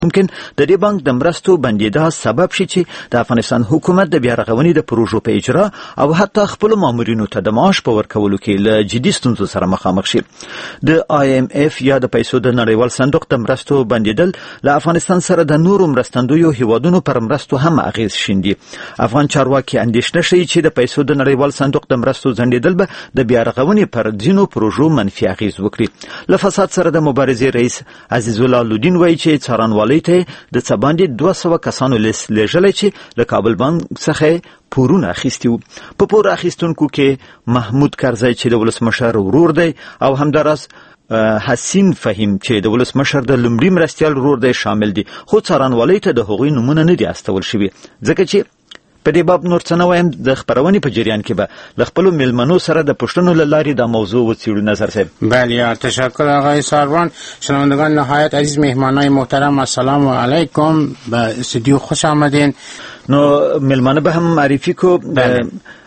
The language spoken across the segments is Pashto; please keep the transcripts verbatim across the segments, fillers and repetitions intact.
ممکن د دې بانک د مرستو بندیدا سبب شي چې د افغانستان حکومت د بیا رغونې د پروژو په اجرا او حتی خپل مامورینو ته د معاش په ورکولو کې له جدي ستونزو سره مخامخ شي. د آی ایم اف یا د پیسو د نړیوال صندوق د مرستو بندیدل له افغانستان سره د نورو مرستندویو هیوادونو پر مرستو هم اغیز شیندي. افغان چارواکي اندېښنه ښیي چې د پیسو د نړیوال صندوق د مرستو ځنډیدل به د بیا رغونې پر ځینو پروژو منفي اغیز وکړي. له فساد سره د مبارزې رئیس عزیز الله لودین وایي چې څارنوال ته د څه باندې دوه سوه کسانو لیست لیږلی چې له کابل بانک څخه پورونه اخیستي وو. په پور اخیستونکو کې محمود کرزی چې د ولسمشر ورور دی او همداراز حسین فهیم چې د ولسمشر د لومړي مرستیال ورور دی شامل دي، خو څارنوالۍ ته د هغوی نومونه نه دي استول شوي، ځکه چې په دې باب نور څه نه وایم. د خپرونې په جریان کې به له خپلو میلمنو سره د پوښتنو له لارې دا موضوع وڅېړو. نظر صاحب. بله، تشکر آقای ساروان. شنوندگان نهایت عزیز، مهمانای محترم، السلام علیکم، به استودیو خوش آمدین. نو میلمانه به هم معرفی کو. بله.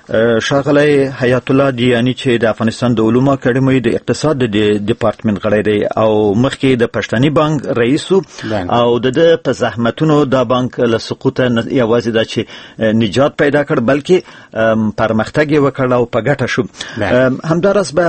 ښاغلی حیات الله دیانی چې د افغانستان د علومو اکاډمۍ د اقتصاد د ډپارټمنټ غړی دی او مخکې د پښتني بانک رئیس او د ده په زحمتونو دا بانک له سقوطه یوازې دا چې نجات پیدا کړ بلکې پرمختګ یې وکړ او په ګټه شو. همداراز به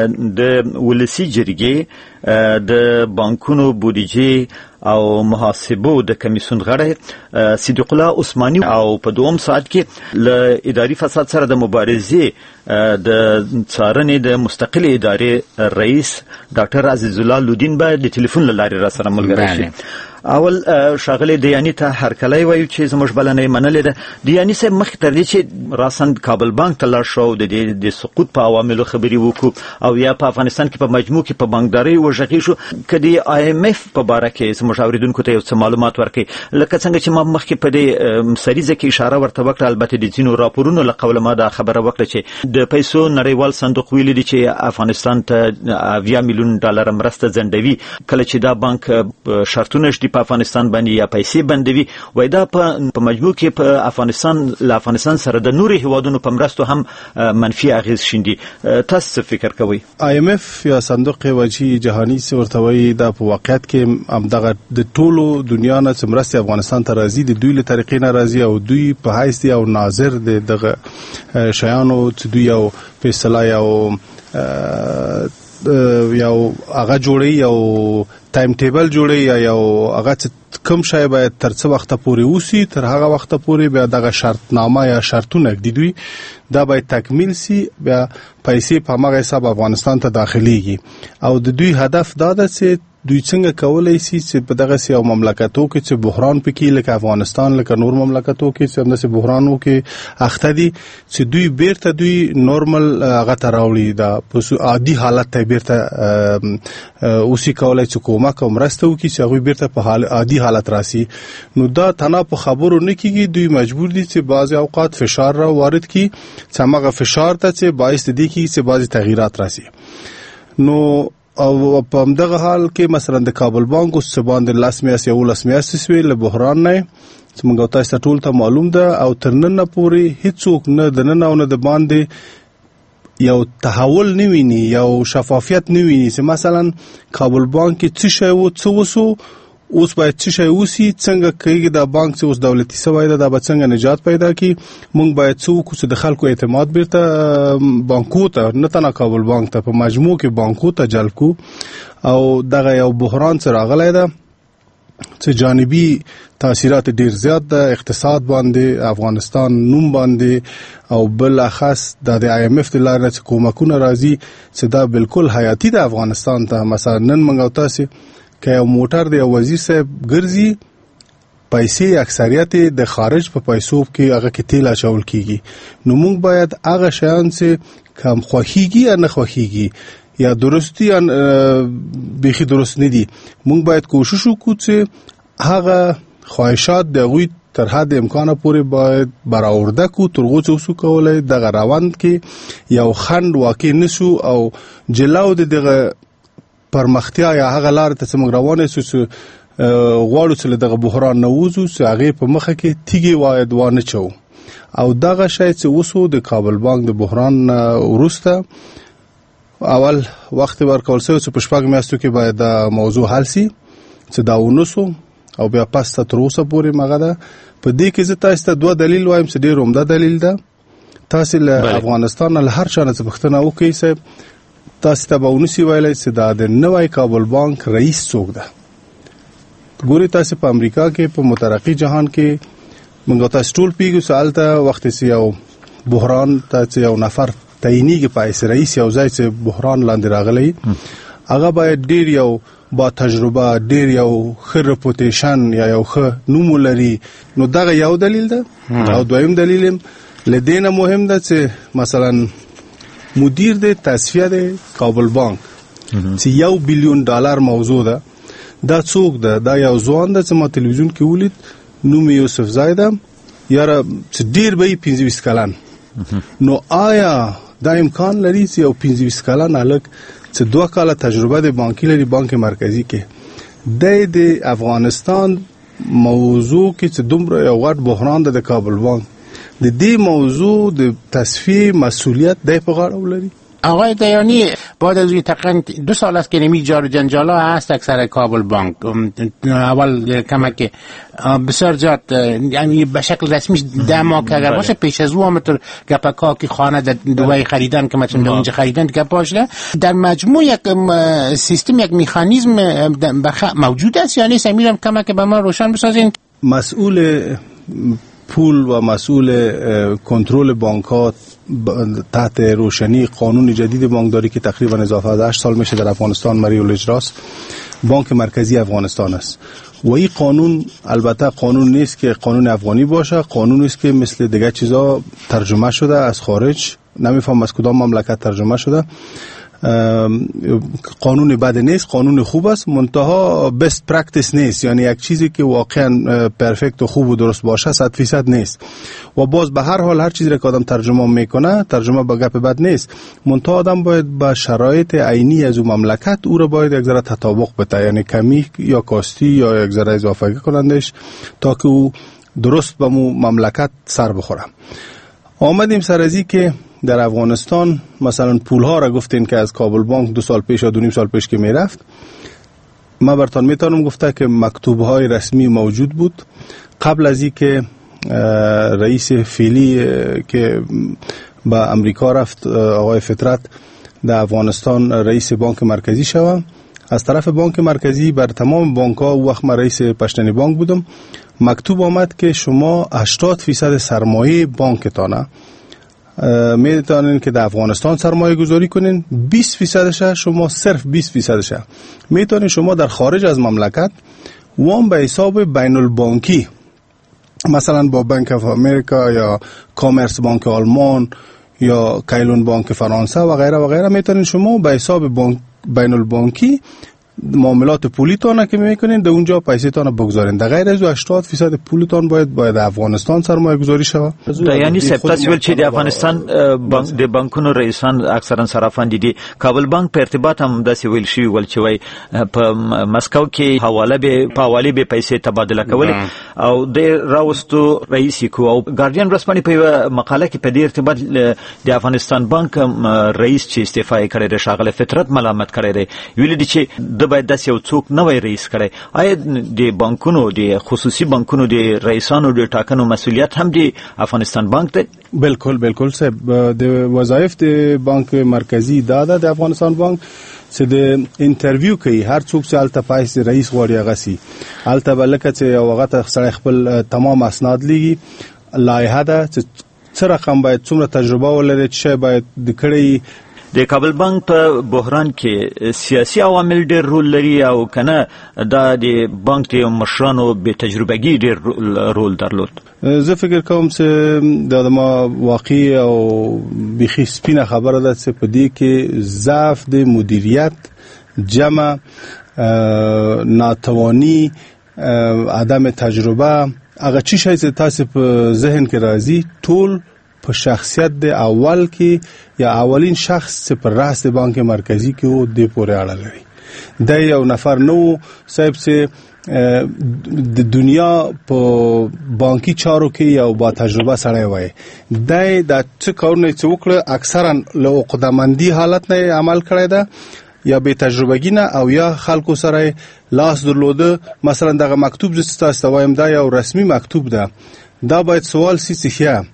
د ولسي جرګې د بانکونو بودیجې او محاسبو د کمیسیون غړی صدیق الله عثماني او په دوم ساعت کې له اداري فساد سره د مبارزې د څارنې د مستقلې ادارې رئیس ډاکټر عزیز الله لودین به د ټلیفون له لارې را سره ملګری شي. اول ښاغلی دیانی ته هرکلی وایو چې زموږ بلنه یې منلې ده. دیانی صاحب، مخکې تر دې چې راساً کابل بانک ته لاړ شو د دې د سقوط په عواملو خبرې وکړو او یا په افغانستان کې په مجموع کې په بانکدارۍ وژغې شو، که د آی ایم اف په باره کې زموږ اورېدونکو ته یو څه معلومات ورکړي، لکه څنګه چې ما مخکې په دې سریزه کې اشاره ورته وکړه. البته د ځینو راپورونو له قوله ما دا خبره وکړه چې د پیسو نړیوال صندوق ویلي دي چې افغانستان ته اویا میلیون ډالر مرسته ځنډوي کله چې دا بانک شرطونه شدي په افغانستان باندې یا پیسې بندوي. وای دا په مجموع کې په افغانستان له افغانستان سره د نورو هیوادونو په مرستو هم منفي اغیز شیندي. تاسو څه فکر کوئ؟ آی ایم اف یا صندوق وجهي جهاني څه ورته وایي، دا په واقعیت کې همدغه د ټولو دنیا نه چې مرستې افغانستان ته راځي د دوی له طریقې نه راځي او دوی په حیث دی او ناظر د دغه شیانو چې دوی یو فیصله یو یو هغه جوړي یو ټایم ټیبل جوړي یا یو هغه کوم شی باید تر څه وخت پورې وسی، تر هغه وخت پورې بیا دغه شرطنامه یا شرطونه د دوی دا باید تکمیل سی، بیا پیسې په هغه حساب افغانستان ته داخليږي او د دوی هدف دا ده چې دوی څنګه کولای شي چې په دغه سیاو مملکتو کې چې بحران پکې لکه افغانستان لکه نور مملکتو کې چې همداسې بحرانو کې اخته دي چې دوی بیرته دوی نورمال هغه ته راوړي، دا عادي حالت ته بیرته اوسې کولای چې کومک او مرسته وکړي چې هغوی بیرته په عادي حالت راسي. نو دا تنها په خبرو نه کېږي، دوی مجبور دي چې بعضې اوقات فشار را وارد کړي چې هماغه فشار ته چې باعث دي کېږي چې بعضې تغییرات راسي. نو او په همدغه حال کې مثلا د کابل بانک اوس څه باندې لس میاشتې یولس میاشتې سوې له بحران نه چې موږ تاسو ته ټول ته معلوم ده او تر نن پورې هیڅوک نه د نن او نه د باندې یو تحول نه ویني، یو شفافیت نه ویني چې مثلا کابل بانک کې څه شی و څه وسو، اوس باید څه شی وسی، څنګه کېږي دا بانک چې اوس دولتي سوی ده دا به څنګه نجات پیدا کړي. موږ باید څه وکړو چې د خلکو اعتماد بیرته بانکو ته، نه تنه کابل بانک ته، په مجموع کې بانکو ته جلب کو. او دغه یو بحران چې راغلی ده چې جانبي تاثیرات ډیر زیات ده اقتصاد باندې، افغانستان نوم باندې او بل اخص د آی ایم اف د لارې چې کومکونه راځي چې دا بالکل حیاتي ده افغانستان ته. مثلا نن موږ تاسو که یو موټر دی او وزیر صاحب ګرځي، پیسې اکثریت د خارج په پیسو کې هغه کې تیل اچول کیږي. نو موږ باید هغه شیان چې کم خوخیږي یا نه خوخیږي یا درستی یا بیخي درست نه دي، موږ باید کوشش وکړو چې هغه خواهشات د هغوی تر حد امکانه پورې باید برآورده کو، تر هغو چې اوسو کولی دغه روند کې یو خنډ واقع نشو او جلو د دغه پرمختیا یا هغه لارې ته چې موږ روانې سو چې غواړو چې له دغه بحران نه ووځو چې هغې په مخه کې تیږې باید وانه چوو. او دغه شی چې وسو د کابل بانک د بحران وروسته اول وخت ورکول شوی چې په شپږ میاشتو کې باید دا موضوع حل سي، چې دا ونسو او بیا پس تر اوسه پورې مغه ده. په دې کې زه تاسو ته دوه دلیل وایم چې ډېر عمده دلیل ده. تاسو له افغانستان له هر چا نه پوښتنه وکړئ صاحب، تاسو ته به ونسی ویلای چې دا د نوای کابل بانک رئیس څوک ده. ګوري تاسو په امریکا کې په مترقی جهان کې موږ تاسو ټول پیګو سوال ته وخت سی یو بحران ته یو نفر تعینیږي پایس رئیس یو ځای چې بحران لاندې راغلی، هغه باید ډیر یو با تجربه، ډیر یو ښه رپوټیشن یا یو ښه نوم لري. نو دا یو دلیل ده. او دویم دلیل لدينا مهم ده چې مثلا مدیر د تصفیه د کابل بانک چې یو بیلیون ډالر موضوع ده، دا څوک ده؟ دا یو ځوان ده چې ما تلویزیون کې ولید، نوم یوسف زایده، یاره چې ډیر به پنځه ویشت کلن. نو آیا دا امکان لري چې یو پنځه ویشت کلن هلک چې دوه کاله تجربه د بانکي لري بانک مرکزی کې، د د افغانستان موضوع کې چې دومره یو غټ بحران ده د کابل بانک، د دې موضوع د تصفیه مسئولیت د په غاړه ولري؟ آقای دیانی، بعد از تقریبا دو سال است که نمی جار و جنجالا هست اکثر کابل بانک. اول کما که بسیار زیاد یعنی به شکل رسمی ده ماه که اگر باشه پیش از او همطور گپکا که خانه در دوبای خریدن که مثلا اونجا خریدن گپاش ده در مجموع یک سیستم، یک مکانیزم موجود است. یعنی سمیرم کما که به ما روشن بسازین. مسئول پول و مسئول کنترل بانک‌ها تحت روشنی قانون جدید بانکداری که تقریبا اضافه از هشت سال میشه در افغانستان مری الاجراست، بانک مرکزی افغانستان است. و این قانون البته قانون نیست که قانون افغانی باشه، قانونی است که مثل دیگه چیزا ترجمه شده از خارج، نمیفهم از کدام مملکت ترجمه شده. قانون بد نیست، قانون خوب است، منتها بست پرکتیس نیست، یعنی یک چیزی که واقعا پرفکت و خوب و درست باشه صد فیصد نیست. و باز به هر حال هر چیزی که آدم ترجمه میکنه، ترجمه به گپ بد نیست، منتها آدم باید با شرایط عینی از اون مملکت او رو باید یک ذره تطابق بده، یعنی کمی یا کاستی یا یک ذره اضافه کنندش تا که او درست به مو مملکت سر بخوره. آمدیم سر ازی که در افغانستان مثلا پولها را گفتین که از کابل بانک دو سال پیش یا دو نیم سال پیش که میرفت، ما برتان میتونم گفته که مکتوبهای رسمی موجود بود قبل از این که رئیس فعلی که به امریکا رفت آقای فطرت در افغانستان رئیس بانک مرکزی شود. از طرف بانک مرکزی بر تمام بانک ها، وقت من رئیس پشتنی بانک بودم، مکتوب آمد که شما هشتاد فیصد سرمایه بانکتانه میتونین که در افغانستان سرمایه گذاری کنین، بیست فیصدش شما صرف بیست فیصدش میتونین شما در خارج از مملکت وام به حساب بین البانکی، مثلا با بانک اف امریکا یا کامرس بانک آلمان یا کایلون بانک فرانسه و غیره و غیره، میتونین شما به حساب بانک بین البانکی معاملات پولیتان که میکنین در اونجا پیسه تان بگذارین. در غیر از هشتاد فیصد پولتان باید باید افغانستان سرمایه گذاری شود. یعنی سپتاسیول چې د افغانستان بانک د بانکونو رئیسان اکثرا صرافان دي. کابل بانک په ارتباط هم داسې ویل شوی ول چې وای په مسکو کې حواله به په حواله به پیسې تبادله کول او د راوستو رئیس کو او ګارډین رسمنی په مقاله کې په دې ارتباط د افغانستان بانک رئیس چې استعفا کړی د شاغله فطرت ملامت کړی دی، ویل دي چې د باید داسې یو څوک نوی رئیس کړي. آیا د بانکونو د خصوصي بانکونو د رئیسانو د ټاکنو مسؤلیت هم د افغانستان بانک دی؟ بالکل بالکل صاحب، د وظایف د بانک مرکزی داده د افغانستان بانک چې د انټرویو کوي هر څوک چې الته پایس رئیس غواړي هغه سي الته بلکه چې یو وخت سره خپل تمام اسناد لګي، لایحه ده چې څه رقم باید څومره تجربه ولري، چې باید د کړي. د کابل بانک په بحران کې سیاسي عوامل ډېر رول لري او کنه دا د بانک د مشرانو به تجربهګي ډېر رول درلود؟ زه فکر کوم چې دا ما واقعي او بخي سپینه خبره ده چې په دې کې ضعف د مدیریت، جمع، ناتوانی، عدم تجربه، هغه چی شي چې تاسو په ذهن کې راځي ټول په شخصیت د اول کې یا اولین شخص چې پر راس د بانک مرکزی کې و د پورې اړه لري. د یو نفر نو صاحب چې د دنیا په بانکی چارو کې یو با تجربه سره وای، د د څه کارونه چې وکړه اکثرا له عقدمندی حالت نه عمل کړی ده یا به تجربهګی نه او یا خلکو سره لاس درلوده. مثلا دغه مکتوب چې تاسو وایم دا یو رسمي مکتوب ده، دا باید سوال سي څخه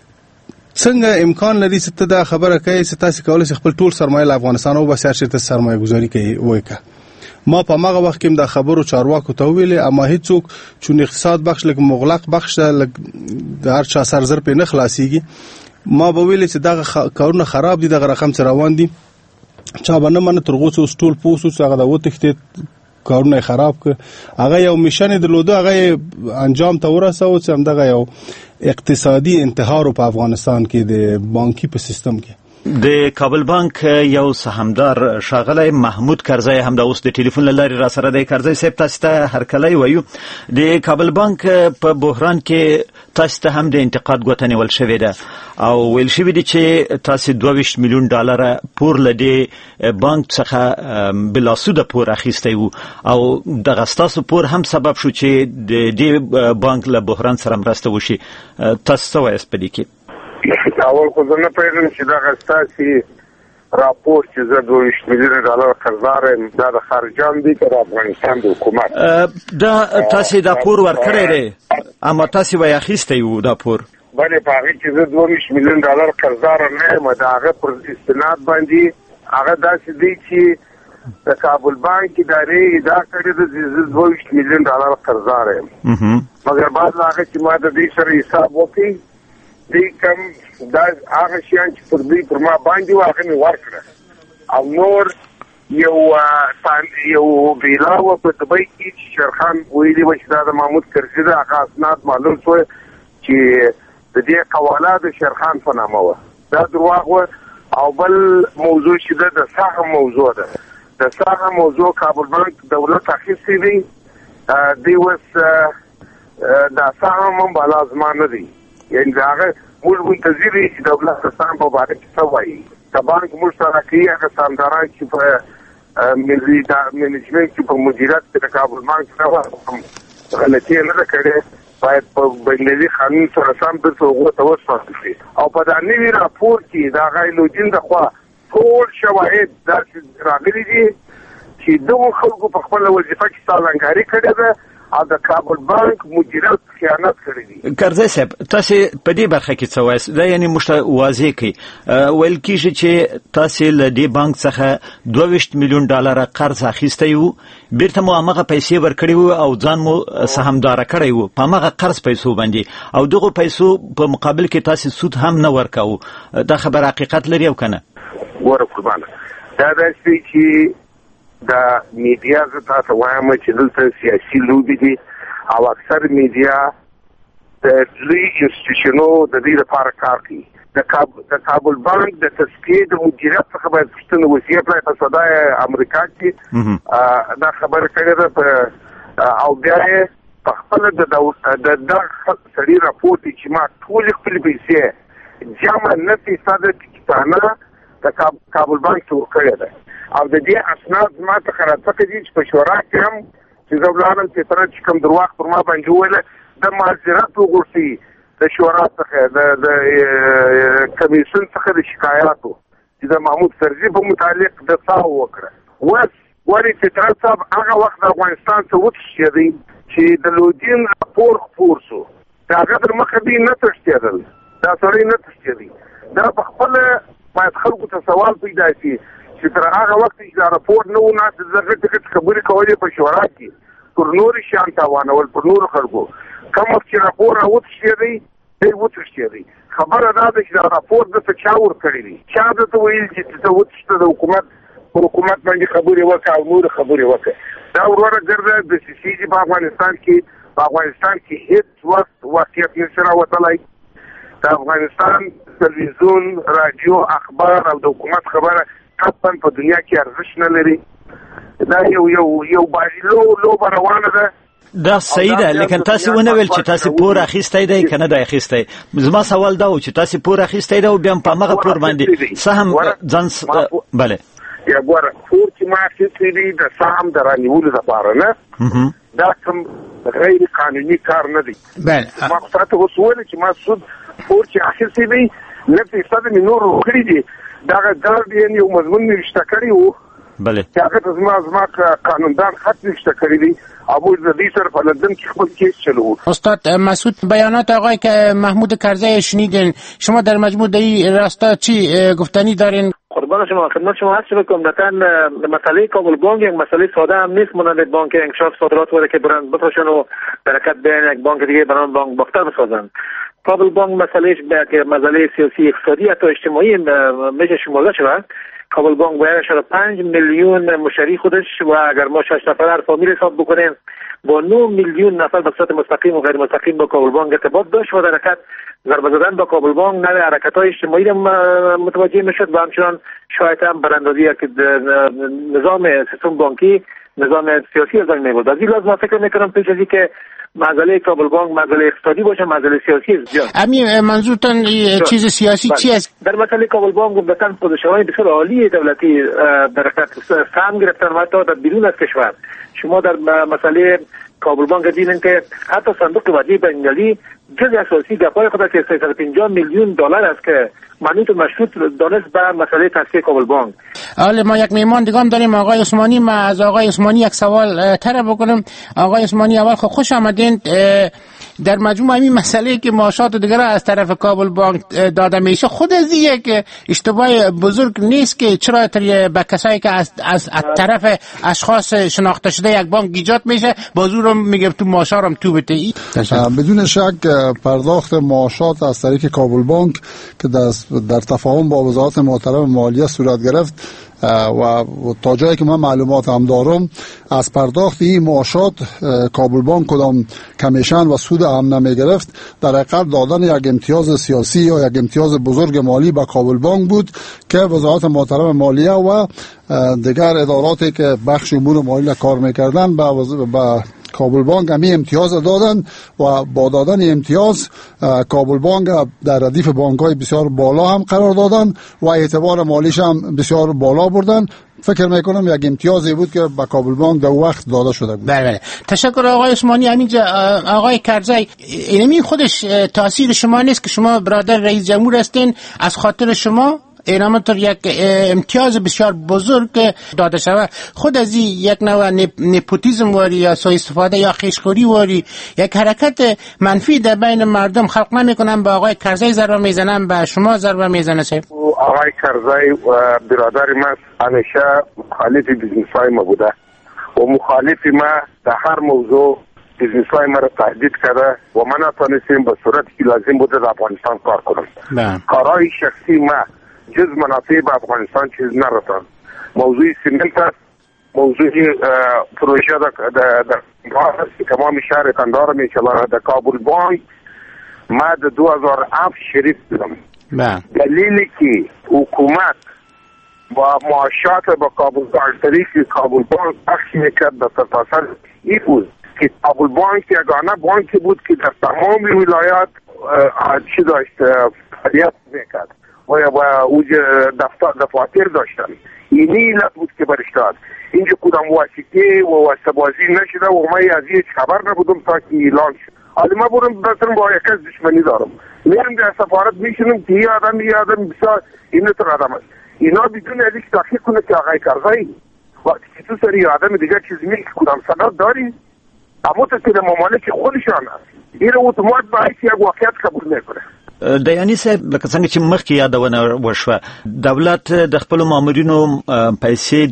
څنګه امکان لري چې ته دا خبره کوي چې تاسو کولای شئ خپل ټول سرمایه افغانستان او بسیار شرکت سرمایه گذاری کوي وایکه. ما په هغه وخت کې د خبرو چارواکو ته ویلې، اما هیڅوک چون اقتصاد بخش لګ مغلق بخش لګ هر چا سر زر په نه خلاصيږي. ما به ویلې چې دا کارونه خراب دي، دغه رقم سره روان دي، چا باندې من ترغوڅ او ټول پوسو چې هغه د وتښتې کارونه خراب ک هغه یو میشن درلوده، هغه انجام ته ورساو چې همدغه یو اقتصادي انتحار په افغانستان کې د بانکي په سیستم کې. د کابل بانک یو سهامدار ښاغلی محمود کرزی هم د اوس د ټلیفون له لارې را سره دی. کرزی صاحب تاسو ته هرکلی وایو. د کابل بانک په بحران کې تاسو ته هم د انتقاد ګوته نیول شوې ده او ویل شوي دي چې تاسو دوه ویشت میلیون ډالره پور له دې بانک څخه بلاسوده پور اخیستی وو او دغه ستاسو پور هم سبب شو چې د دې بانک له بحران سره مرسته وشي. تاسو څه وایاست په دې کې؟ اول خو زه نه پوهېږم چې دغه ستاسې راپور چې زه دوه ویشت میلیونه ډالر قرضدار یم دا د خارجان دی که د افغانستان د حکومت؟ دا تاسې دا پور ورکړی دی اما تاسې وایي اخیستی وو دا پور؟ بلې په هغې کې زه دوه ویشت میلیون ډالر قرضدار نه یم. د هغه پر استناد باندې هغه داسې دی چې د کابل بانک ادارې ادعا کړې ده چې زه دوه ویشت میلیون ډالر قرضدار یم، مګر بعد له هغه چې ما د دې سره حساب وکړي دی کم دا هغه شیان چې پر دوی پر ما باندې وو هغه مې ورکړه او نور یو یو بیلا وه په دبۍ کې چې شیرخان ویلي وه چې دا د محمود کرزي ده، هغه اسناد معلوم شوه چې د دې قواله د شیرخان په نامه وه. دا درواغ وه. او بل موضوع چې ده د سهم موضوع ده. د سهم موضوع کابل بانک دولت اخیستی دی، دی اوس دا سهم هم بالا زما نه دی، یعنې د هغه موږ منتظر یو چې دولت د سهم په باره کې څه وایي. د بانک موږ سره کوي هغه سهامداران چې په منیجمنټ کې په مدیریت کې د کابل بانک سره غلطي نه ده کړې، باید په بینالمللي قانون سره سم بیرته هغو ته وسپارل شي. او په دا نوي راپور کې د هغه ایلوجین د خوا ټول شواهد داسې راغلي دي چې دغو خلکو په خپله وظیفه کې سالنګاري کړې ده او د کابل بانک مدیریت خیانت کړی دی. کرزی صاحب تاسو په دې برخه کې څه وایاست؟ دا یعنی موږ ته واضح کړئ ویل کېږي چې تاسو له دې بانک څخه دوه ویشت میلیون ډالره قرض اخیستی وو، بیرته مو همغه پیسې ورکړې وو او ځان مو سهامداره کړی وو په همغه قرض پیسو باندې او دغو پیسو په مقابل کې تاسو سود هم نه ورکاوه. دا خبر حقیقت لري او که نه؟ ګوره قربانه دا داسې دی چې د میډیا زه تاسو وایم چې دلته سیاسي لوبې دي او اکثر میډیا د لوی انسټیټیوشنو د دې لپاره کار کوي. د کابل بانک د تزکیې د مدیریت څخه باید پوښتنه وشي. په صدای امریکا کې دا خبره کړې ده او بیا یې په خپله د دغه سړي راپور دی چې ما ټولې خپلې پیسې جمع نه فیصده ټکټانه د کابل بانک ته ورکړې ده او د دې اسناد ما ته راڅخه دي چې په شورا کې هم چې زه ولاړم چې تر چې کوم درواغ پر ما باندې وویله د معذرت وغوښتي د شورا څخه د کمیسیون څخه د شکایاتو چې د محمود کرزي په متعلق د څه وکړه. اوس ولې فطرت صاحب هغه وخت د افغانستان څخه وتښتېدی چې د لودین راپور خپور شو، د هغه تر مخه دوی نه تښتېدل، دا سړی نه تښتېدی. دا په خپله باید خلکو ته سوال پیدا شي چې تر هغه وخت چې دا راپور نه و ناست زه غټې غټې خبرې کولې په شورا کې پر نورې شیان تاوانول پر نورو خلکو. کوم وخت چې راپور راوتښتېدی دی وتښتېدی. خبره دا ده چې دا راپور درته چا ورکړی دی، چا درته ویل چې ته وتښته د حکومت پر حکومت باندې خبرې وکړه او نورې خبرې وکړه. دا وروره ګرده دسیسې دي په افغانستان کې. په افغانستان کې هېڅ وخت واقعیت نشي راوتلی. د افغانستان تلویزیون، راډیو، اخبار او د حکومت خبره قطعا په دنیا کې ارزښت نه لري. دا یو یو یو بازیلو لوبه روانه ده. دا صحیح ده، لیکن تاسو ونه ویل چې تاسو پور اخیستی دی که نه دی اخیستی. زما سوال دا و چې تاسو پور اخیستی دی او بیا په هغه پور باندې سهم ځان بله یا ګوره پور چې ما اخیستی دی د سهم د رانیولو لپاره نه، دا کوم غیر قانوني کار نه دی. ما خو تاته اوس وویل چې ما سود پور چې اخیستی دی نه فیصده مې نور ورکړي دي. دغه ګارډین یو مضمون مې وشته کړی و بله چې هغه زما زما قانوندان خط نشته کړی دی ابو د دې سره په لندن کې خپل کیس چلو. استاد مسعود، بیانات آقای که محمود کرزی شنیدین، شما در مجموع در این راستا چی گفتنی دارین؟ قربان شما، خدمت شما هست شما که عمدتاً مسئله کابل بانک یک مسئله ساده هم نیست، مانند بانک انکشاف صادرات واره که برند بفروشن و برکت بیان یک بانک دیگه برند بانک باختر بسازن. کابل بانک مسئلهش که مسئله سیاسی اقتصادی حتی اجتماعی میشه شمرده شود. کابل بانک باید شده پنج میلیون مشتری خودش و اگر ما شش نفر هر فامیل حساب بکنیم با نه میلیون نفر به صورت مستقیم و غیر مستقیم با کابل بانک ارتباط داشت و در حرکت ضربه زدن با کابل بانک نه حرکت‌های اجتماعی متوجه میشد و همچنان شاید هم براندازی که نظام سیستم بانکی نظام سیاسی از آن میبود. از این لحاظ ما فکر میکنم پیش از که مسئله کابل بانک مسئله اقتصادی باشه، مسئله سیاسی زیاد. همین منظورتون چیز سیاسی چی است؟ در مسئله کابل بانک گفتن پوزیشن‌های بسیار عالی دولتی در حقیقت سهم گرفتن و حتی در بیرون از کشور. شما در مسئله کابل بانک دیدین که حتی صندوق ودیعه بین‌المللی جزء اساسی گپای خود که سیصد و پنجاه میلیون دلار است که منوط مشروط دانست به مسئله تاسیس کابل بانک. حالا ما یک میهمان دیگه هم داریم، آقای عثمانی. ما از آقای عثمانی یک سوال طرح بکنم. آقای عثمانی، اول خب خوش آمدین. در مجموع این مسئله که معاشات دیگر از طرف کابل بانک داده میشه خود از یک اشتباه بزرگ نیست که چرا به کسایی که از, از, از طرف اشخاص شناخته شده یک بانک ایجاد میشه بازور میگه تو معاشات هم تو بده؟ بدون شک پرداخت معاشات از طریق کابل بانک که در تفاهم با وزارت محترم مالیه صورت گرفت و تا جایی که من معلومات هم دارم از پرداخت این معاشات کابل بانک کدام کمیشن و سود هم نمی گرفت. در حقیقت دادن یک امتیاز سیاسی یا یک امتیاز بزرگ مالی به کابل بانک بود که وزارت محترم مالیه و دیگر اداراتی که بخش امور مالی کار میکردن به کابل بانک همی امتیاز دادن و با دادن امتیاز کابل بانک در ردیف بانک‌های بسیار بالا هم قرار دادن و اعتبار مالیش هم بسیار بالا بردن. فکر میکنم یک امتیازی بود که به کابل بانک در وقت داده شده بود. بله بله، تشکر آقای عثمانی. همینجا آقای کرزی، اینمی خودش تاثیر شما نیست که شما برادر رئیس جمهور هستین، از خاطر شما اینامطور یک امتیاز بسیار بزرگ داده شود، خود از یک نوع نپوتیزم واری یا سوء استفاده یا خیشخوری واری یک حرکت منفی در بین مردم خلق نمیکنن، به آقای کرزی ضربه میزنن، به شما ضربه میزنه. صاحب آقای کرزی و برادر ما همیشه مخالف بیزنس های ما بوده و مخالف ما در هر موضوع بیزنس های ما را تهدید کرده و من نتونستیم به صورتی که لازم بوده در افغانستان کار کنم. کارهای شخصی ما جز منافع به افغانستان چیز نرسان. موضوع سیمنت است، موضوع پروژه در تمام شهر قندهار میچلانه. در کابل بانک ما در دو هزار و هفت شریف بودم. دلیلی که حکومت با معاشات با کابل بانک طریق کابل بانک بخش میکرد در سرتاسر این بود که کابل بانک یگانه بانکی بود که در تمام ولایات چی داشت فعالیت میکرد و اوج دفتر دفاتر داشتن. اینی علت بود که برش داد. اینجا کدام واسطه و واسطه بازی نشده و ما از هیچ خبر نبودم تا که اعلان شد. حالا ما برم مثلا با یک از دشمنی دارم، میرم در سفارت میشونم که یه آدم یه آدم بسیار این طور آدم است. اینا بدون ازش تحقیق کنه که آقای کرزی وقتی که تو سری آدم دیگر چیزی میگه کدام سند داری اما تو که در ممالک خودشان هست این رو اتومات باید یک واقعیت قبول میکنه. د یعنی صاحب لکه څنګه چې مخکې یادونه وشوه دولت د خپل مامورینو پیسې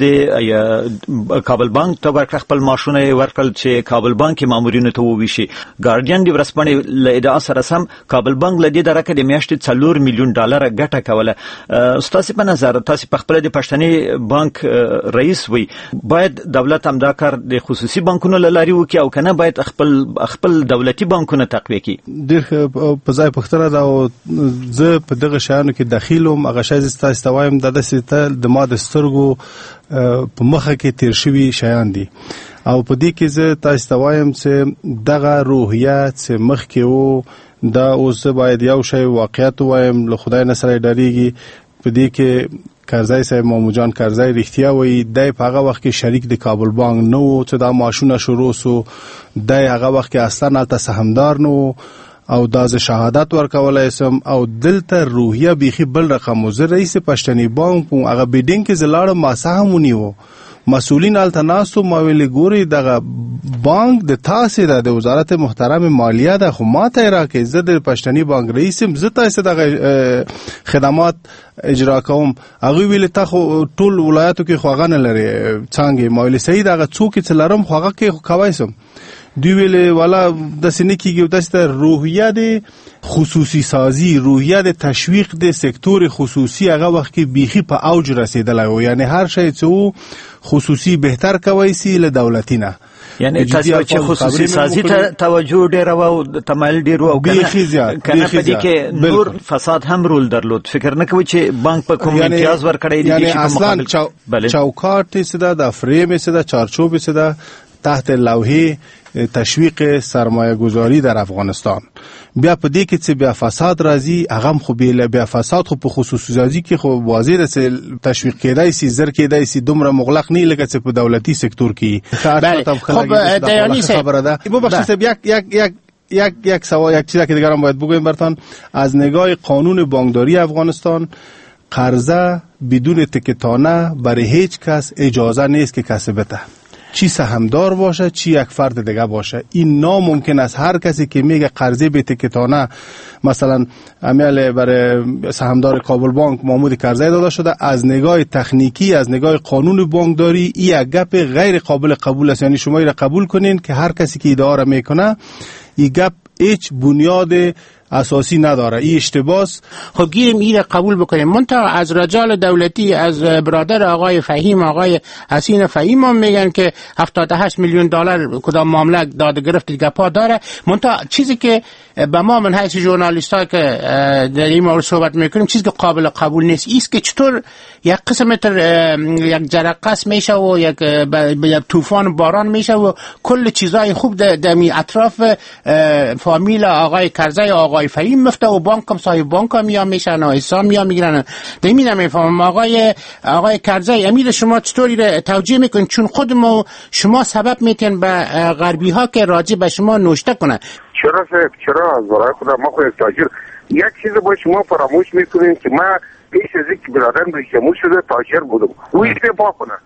د کابل بانک ته ورکړ، خپل معاشونه ورکړل چې کابل بانک مامورینو ته وویشي. ګارډین د ورسپانې له ادعا سره سم کابل بانک له دې درکه د میاشتې څلور میلیون ډالر ګټه کوله. ستاسو په نظر تاسو په خپل د پښتني بانک رئیس وي، باید دولت هم دا کار د خصوصي بانکونو له لارې وکړي او کنه باید خپل خپل دولتي بانکونه تقویه کړي؟ ډېر په ځای پښتنه دا زه په دغه شیانو کې دخیلم. هغه شی چې تاسو ته وایم د داسې ته د ما د سترګو په مخه کې تیر شوي شیان دي او په دې کې زه تاسو ته وایم چې دغه روحیه چې مخکې و دا اوس باید یو شی واقعیت وایم، له خدای نه سره ډاریږي. په دې کې کرزی صاحب مامو جان کرزی رښتیا وایي، دی په هغه وخت کې شریک د کابل بانک نه و چې دا معاشونه شروع سو. دی هغه وخت کې اصلا هلته سهمدار نه و او داز شهادت ورکولای سم او دلته روحیه بیخي بل رقم. زه رئیس پښتني بانک په هغه بیډینګ کې زلاړه ما سهمونی وو مسئولین التناسو ما ویلي ګوري دغه بانک د تاسې د وزارت محترم مالیه ده خو ما ته راکې زه د پښتني بانک رئیسم زه تاسې دغه خدمات اجرا کوم. هغه ویل ته خو ټول ولایتو کې خو هغه نه لري څنګه ما ویل صحیح دغه څوک چې لرم خو هغه کې کوای سم دوی ویل والا د سنکی کې تاسو ته روحیه د خصوصي سازی روحیه د تشویق د سکتور خصوصي هغه وخت کې بیخي په اوج رسیدلی و یعنی هر شی چې خصوصي بهتر کوي سی له دولتي نه یعنی تاسو چې خصوصي سازی ته توجه ډیر او تمایل ډیر او بیخي زیات کنه په دې کې نور فساد هم رول درلود فکر نه کوي چې بانک په کوم امتیاز ورکړی دی یعنی اصلا چوکاټ سده د فریم سده چارچوب سده تحت لوحه تشویق سرمایه گذاری در افغانستان بیا په دې کې چې بیا فساد راځي هغه خو بیا فساد خو په خصوصي سازی کې خو واضح رسې تشویق کېدای سي زر کېدای سي دومره مغلق نه لکه چې په دولتي سکتور کې خب دیانی خبره ده بو بخش یک یک یک یک یک سوال یک چیزی که دیگران باید بگویم برتان از نگاه قانون بانکداری افغانستان قرضه بدون تکتانه برای هیچ کس اجازه نیست که کسی بده چی سهمدار باشه چی یک فرد دیگه باشه این ناممکن است. هر کسی که میگه قرضه به تکتانه مثلا امیال برای سهمدار کابل بانک محمود کرزی داده شده از نگاه تکنیکی از نگاه قانون بانکداری این یک گپ غیر قابل قبول است. یعنی شما را قبول کنین که هر کسی که ادعا را میکنه این گپ هیچ بنیاد اساسی نداره این اشتباس. خب گیریم این قبول بکنیم منتها از رجال دولتی از برادر آقای فهیم آقای حسین فهیم هم میگن که هفتاد و هشت میلیون دلار کدام معامله داده گرفت گپا داره منتها چیزی که به ما من حیث ژورنالیست ها که در این مورد صحبت میکنیم چیزی که قابل قبول نیست ایست که چطور یک قسم تر یک جرقه میشه و یک یک طوفان باران میشه و کل چیزای خوب در می اطراف فامیل آقای کرزی آقای فهیم مفته و بانک هم صاحب بانک هم یا میشن و حساب یا میگیرن دمی نمیفهمم آقای آقای کرزی امیر شما چطوری را توجیه میکنید چون خود ما شما سبب میتین به غربی ها که راجع به شما نوشته کنه. چرا صاحب چرا از برای خدا ما خود تاجر یک چیز با شما فراموش میکنیم که ما پیش از اینکه برادرم ریشمو شده تاجر بودم او اشتباه کنه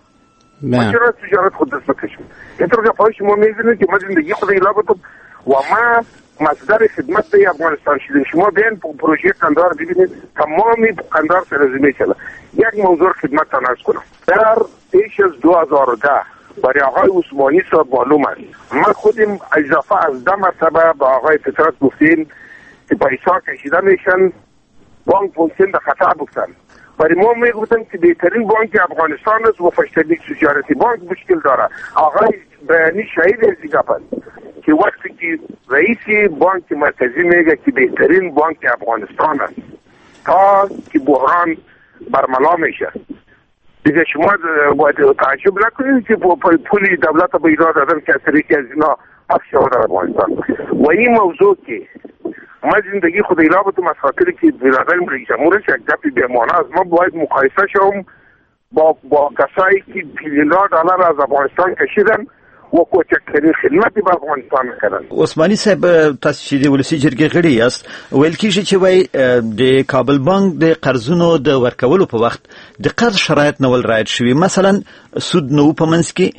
ما چرا تجارت خود دست بکشم اینطور پای شما میزنید که ما زندگی خود ایلا بودم و ما مصدر خدمت به افغانستان شدیم. شما بیان پروژه قندار ببینید تمامی قندار سرزمین شده. یک موضوع خدمت تناز کنم در پیش از دو هزار و ده برای آقای عثمانی صاحب معلوم است ما خودم اضافه از ده مرتبه با آقای فطرت گفتیم که پیسا کشیده میشن بانک پونسین در خطر بودن برای ما میگفتن که بهترین بانک افغانستان است و پشتنی تجارتی بانک مشکل داره. آقای بیانی شهید از دیگه پس که وقتی که رئیس بانک مرکزی میگه که بهترین بانک افغانستان است تا که بحران برملا میشه دیگه شما باید تعجب نکنید که پولی دولت به ایران دادن که از طریق از اینا پس شود در افغانستان و این موضوع که ما زندگی خود ایلا بودم از خاطر که برادرم رئیس جمهورش یک دفعی بیمانه از ما باید مقایسه شوم با, با کسایی که بیلیون دلار از افغانستان کشیدن و کوچکترین خدمت به افغانستان کردن. عثماني صاحب تاسو چې د ولسی جرګې غړي یاست ویل کیږي چې وای د کابل بانک د قرضونو د ورکولو په وخت د قرض شرایط نول رایټ شوی مثلا سود نو په منځ کې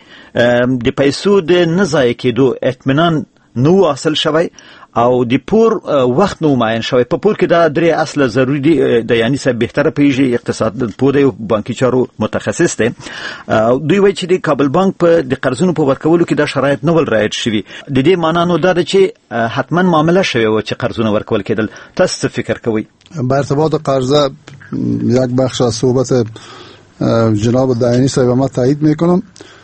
د پیسو د نه ضایع کېدو اطمینان نو حاصل شوی او د پور وخت نو معین شوی په پور کې دا درې اصله ضروری دي د یعنی څه بهتره پیږي اقتصاد پور یو بانکي چارو متخصص دی دوی وایي چې د کابل بانک په د قرضونو په ورکولو کې دا شرایط نو ول رایټ شوی د دې معنی نو دا چې حتما معامله شوی و چې قرضونه ورکول کېدل تاسو فکر کوئ به ارتباط قرضه یک بخش از صحبت جناب دایانی صاحب ما تایید میکنم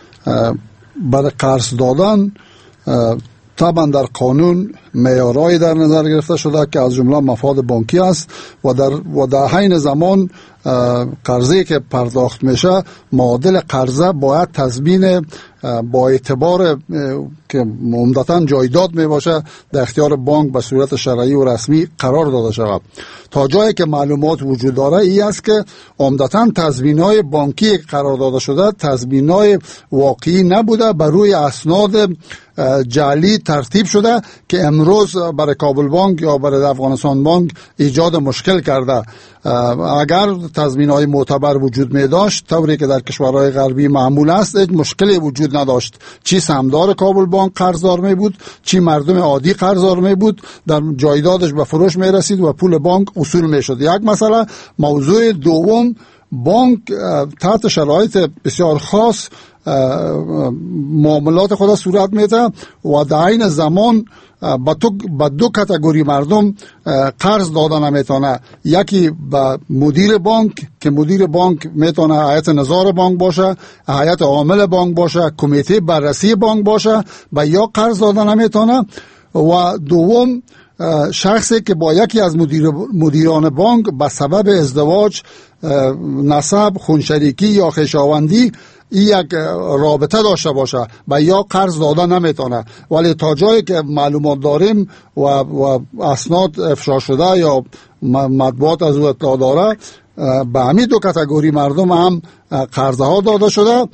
برای قرض دادن طبعا در قانون معیارهایی در نظر گرفته شده که از جمله مفاد بانکی است و در و در حین زمان قرضی که پرداخت میشه معادل قرضه باید تضمین با اعتبار که عمدتاً جایداد می باشه در اختیار بانک به صورت شرعی و رسمی قرار داده شود. تا جایی که معلومات وجود داره ای است که عمدتاً تضمین‌های بانکی قرار داده شده تضمین‌های واقعی نبوده، بر روی اسناد جعلی ترتیب شده که امروز برای کابل بانک یا برای افغانستان بانک ایجاد مشکل کرده. اگر تضمین‌های معتبر وجود می داشت طوری که در کشورهای غربی معمول است هیچ مشکلی وجود نداشت، چی سهامدار کابل بانک قرضدار می بود چی مردم عادی قرضدار می بود، در جایدادش به فروش می رسید و پول بانک اصول می شد. یک مسئله. موضوع دوم، بانک تحت شرایط بسیار خاص معاملات خود صورت میده و در این زمان با تو با دو کاتگوری مردم قرض دادن نمیتونه. یکی به مدیر بانک که مدیر بانک میتونه هیئت نظار بانک باشه، هیئت عامل بانک باشه، کمیته بررسی بانک باشه، و یا قرض دادن نمیتونه. و دوم شخصی که با یکی از مدیر مدیران بانک به سبب ازدواج، نسب، خونشریکی یا خویشاوندی یک رابطه داشته باشه و یا قرض داده نمیتونه. ولی تا جایی که معلومات داریم و, و اسناد افشا شده یا مطبوعات از او اطلاع داره، به همین دو کاتگوری مردم هم قرضه ها داده شده.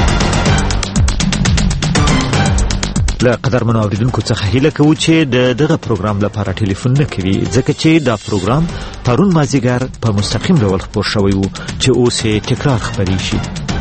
لقدر منوریدونکو څخه هیله کوو چې د دغه پروګرام لپاره ټلیفون نه کوي، ځکه چې دا پروګرام پرون مازیګر په مستقیم ډول خپور شوی وو چې اوس یې تکرار خپرې شي.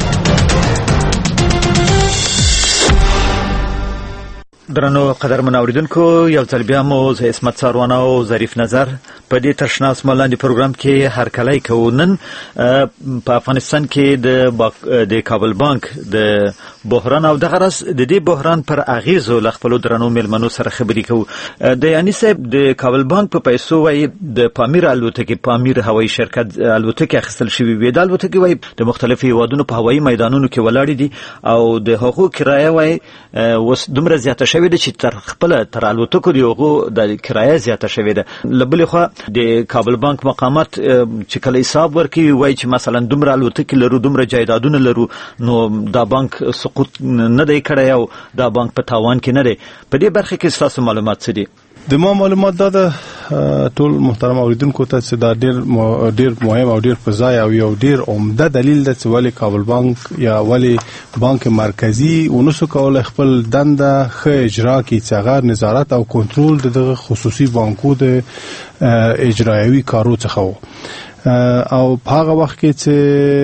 درنو قدر منوریدونکو، یو ځل بیا مو زه عصمت ساروانه او ظریف نظر په دې تشناس ملاندې پروګرام کې هرکلی کوو. نن په افغانستان کې د د کابل بانک د بحران او دغه راز د دې بحران پر اغیزو له خپلو درنو میلمنو سره خبرې کوو. د یعنی صاحب د کابل بانک په پیسو وایي د پامیر الوتکې پامیر هوایي شرکت الوتکې اخیستل شوي وي. د الوتکې وایي د مختلفو هیوادونو په هوایي میدانونو کې ولاړې دي او د هغو کرایه وایي اوس دومره زیاته شوې ده چې تر خپله تر الوتکو د هغو د کرایه زیاته شوې ده. له بلې خوا د کابل بانک مقامات چې کله حساب ورکوي وایي چې مثلا دومره الوتکې لرو، دومره جایدادونه لرو، نو دا بانک سقوط نه دی کړی او دا بانک په تاوان کې نه دی. په دې برخه کې ستاسو معلومات څه دي؟ د ما معلومات دا ده ټول محترم اوریدونکو ته چې دا ډیر ډیر مهم او ډیر فضای او یو ډیر عمده دلیل ده چې ولی کابل بانک یا ولی بانک مرکزی ونسو کول خپل دنده ښه اجرا کړي چې هغه نظارت او کنټرول د خصوصي بانکو د اجرایوي کارو څخه و. او په هغه وخت کې چې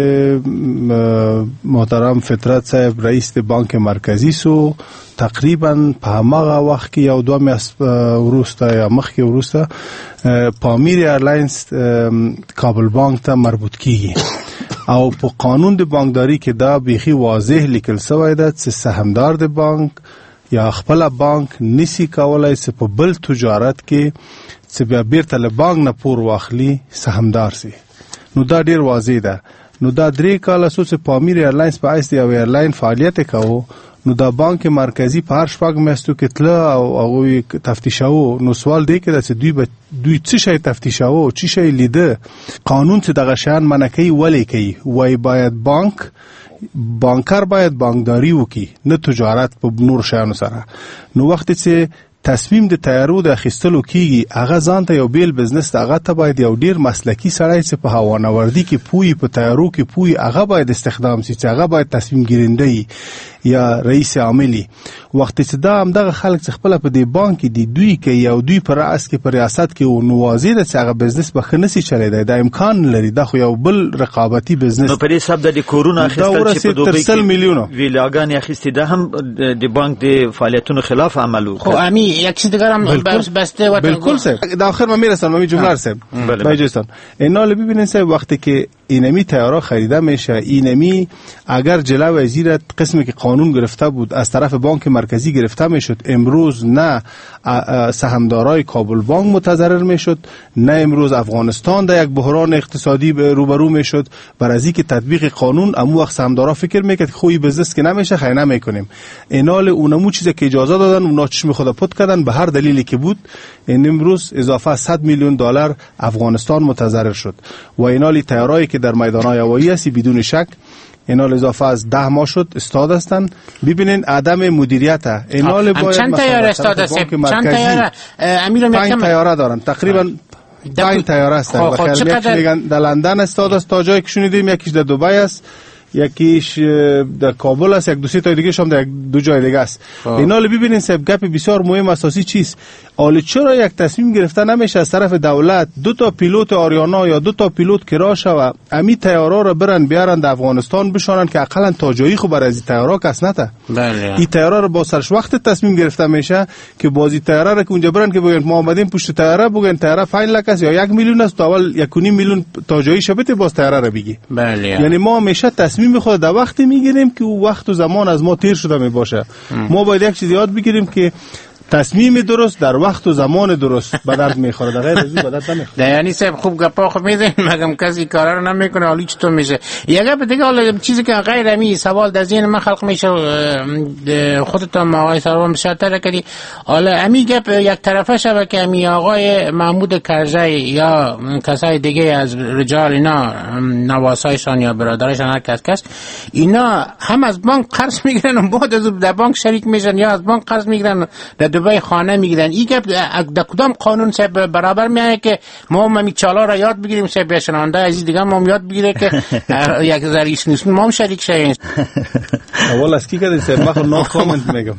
محترم فطرت صاحب رئیس د بانک مرکزی سو، تقریبا په هغه وخت کې یو دوه میاشتې وروسته یا مخکې وروسته پامیر ایرلاینز کابل بانک ته مربوط کیږي او په قانون د بانکداری کې دا بیخي واضح لیکل شوی ده چې سهامدار د بانک یا خپل بانک نسی کولای چې په بل تجارت کې چې بیا بیرته له بانک نه پور واخلي سهامدار سي. نو دا ډیر واضح ده. نو دا درې کاله سوچ پامیر ایرلاینز په ایس دی او ایرلاین فعالیت کوي، نو دا بانک مرکزی په هر شپږ میاشتو کې تل او هغه تفتیشاو. نو سوال دی کې چې دوی به دوی څه شي تفتیشاو، څه شي لیده، قانون چې دغه شان منکې ولې کوي، وای باید بانک بانکر باید بانکداری وکي نه تجارت په نور شانو سره. نو وخت چې تصمیم د تیارو د اخیستلو کیږي هغه ځان ته یو بیل بزنس هغه ته باید یو ډیر مسلکی سړی چې په هوانوردی کې پوي په تیارو کې پوي هغه باید استخدام شي، چې هغه باید تصمیم ګیرنده یا رئیس عاملی. وخت چې دا هم دغه خلک چې خپل په دې بانک دی دوی کې یو دوی پر راس کې پر ریاست کې او نوازی د هغه بزنس به خنسي چلی دی، دا امکان لري. دا خو یو بل رقابتي بزنس. نو په دې سبب د کورونا اخیستل چې په دوی کې میلیونه ویلاګان اخیستي ده هم د بانک د فعالیتونو خلاف عمل وکړ. خو امی یک چیز دیگر هم بسته و بالکل سر در آخر من میرسم من جمله رسم بایجستان اینا رو ببینید سر وقتی که اینمی تیارا خریده میشه، اینمی اگر جلو وزیر قسمی که قانون گرفته بود از طرف بانک مرکزی گرفته میشد، امروز نه سهامدارای کابل بانک متضرر میشد، نه امروز افغانستان در یک بحران اقتصادی روبرو میشد. بر از اینکه تطبیق قانون امو وقت سهامدارا فکر میکرد خوی بزنس که نمیشه خیر نمیکنیم، اینال اونمو چیزی که اجازه دادن اونا چشم خدا پد کردن به هر دلیلی که بود. این امروز اضافه صد میلیون دلار افغانستان متضرر شد و اینال تیارایی که در میدان‌های هوایی هستی بدون شک. اینا اضافه از ده ماه شد استاد هستن. ببینین عدم مدیریت اینا باید چند تیاره استاد هست؟ چند تیاره امیرم پنج تیاره دارن تقریبا پنج تیاره هستن. بخیر میگن میگن در لندن استاد است تا جایی که شنیدیم، یکیش در دبی است، یکیش در کابل است، یک دو سه تا دیگه هم در دو جای دیگه است. اینا رو ببینین سب گپ بسیار مهم اساسی چیست. حالا چرا یک تصمیم گرفته نمیشه از طرف دولت دو تا پیلوت آریانا یا دو تا پیلوت کراش و امی تیارا رو برن بیارن در افغانستان بشونن که اقلا تا جایی خو بر از تیارا کس نته. بله. این تیارا رو با سرش وقت تصمیم گرفته میشه که بازی تیارا رو که اونجا برن که بگن ما اومدیم پشت تیارا، بگن تیارا پنج لک است یا یک میلیون است، اول یک و نیم میلیون تا جایی شبته باز تیارا رو بگی. بله. یعنی ما همیشه تصمیم خود در وقتی میگیریم که او وقت و زمان از ما تیر شده میباشه. ما باید یک چیز یاد بگیریم که تصمیم درست در وقت و زمان درست به درد میخوره، در غیر از این به درد نمیخوره. یعنی صاحب خوب گپا خو میزنین مگم کسی کارا رو نمیکنه، حالی چطور میشه؟ یه گپ دیگه، حالا چیزی که غیر می سوال در ذهن من خلق میشه، خودت هم آقای سروان بسیار تر کردی، حالا امی گپ یک طرفه شبه که امی آقای محمود کرزی یا کسای دیگه از رجال اینا نواسایشان یا برادرشان هر کس کس اینا هم از بانک قرض میگیرن و بعد از در بانک شریک میشن یا از بانک قرض میگیرن در دبی خانه میگیرن. این گپ در کدام قانون صاحب برابر میاد که ما هم چالا را یاد بگیریم صاحب شنونده عزیز دیگه ما هم یاد بگیره که یک ذریعش نیست ما هم شریک شیم؟ اول از کی کردی صاحب؟ من خود نو کامنت میگم.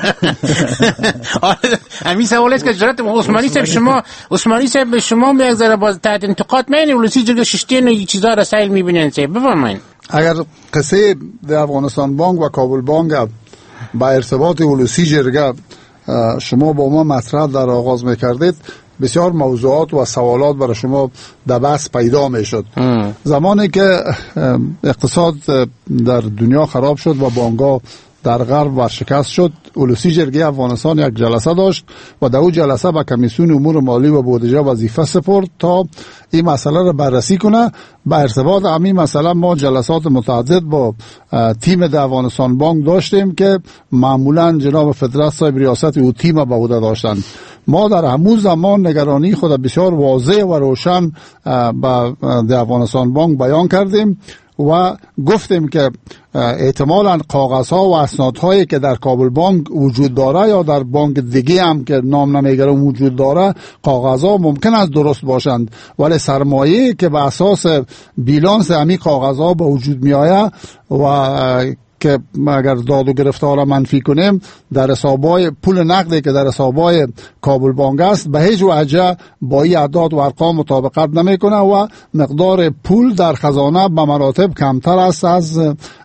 همین سوال است که جرات عثمانی صاحب شما عثمانی صاحب شما یک ذره باز تحت انتقاد میانی ولسی جرگه ششتین و چیزا را سایل میبینن صاحب بفرمایید. اگر قصه در افغانستان بانک و کابل بانک با ارتباط ولسی جرگه شما با ما مطرح در آغاز میکردید، بسیار موضوعات و سوالات برای شما در بحث پیدا میشد. زمانی که اقتصاد در دنیا خراب شد و بانک‌ها در غرب ورشکست شد، ولسی جرگه افغانستان یک جلسه داشت و در اون جلسه به کمیسیون امور مالی و بودجه وظیفه سپرد تا این مسئله را بررسی کنه. به ارتباط همین مسئله ما جلسات متعدد با تیم در افغانستان بانک داشتیم که معمولا جناب فدرات صاحب ریاست او تیم به عهده داشتند. ما در همون زمان نگرانی خود بسیار واضح و روشن به افغانستان بانک بیان کردیم و گفتیم که احتمالاً کاغذها و اسنادهایی که در کابل بانک وجود داره یا در بانک دیگه هم که نام نمیگیرم وجود داره، کاغذها ممکن است درست باشند ولی سرمایه که به اساس بیلانس همین کاغذها به وجود می آید و که اگر داد و گرفتار منفی کنیم در حسابای پول نقدی که در حسابای کابل بانک است به هیچ وجه با این اعداد و ارقام مطابقت نمیکنه و مقدار پول در خزانه به مراتب کمتر است از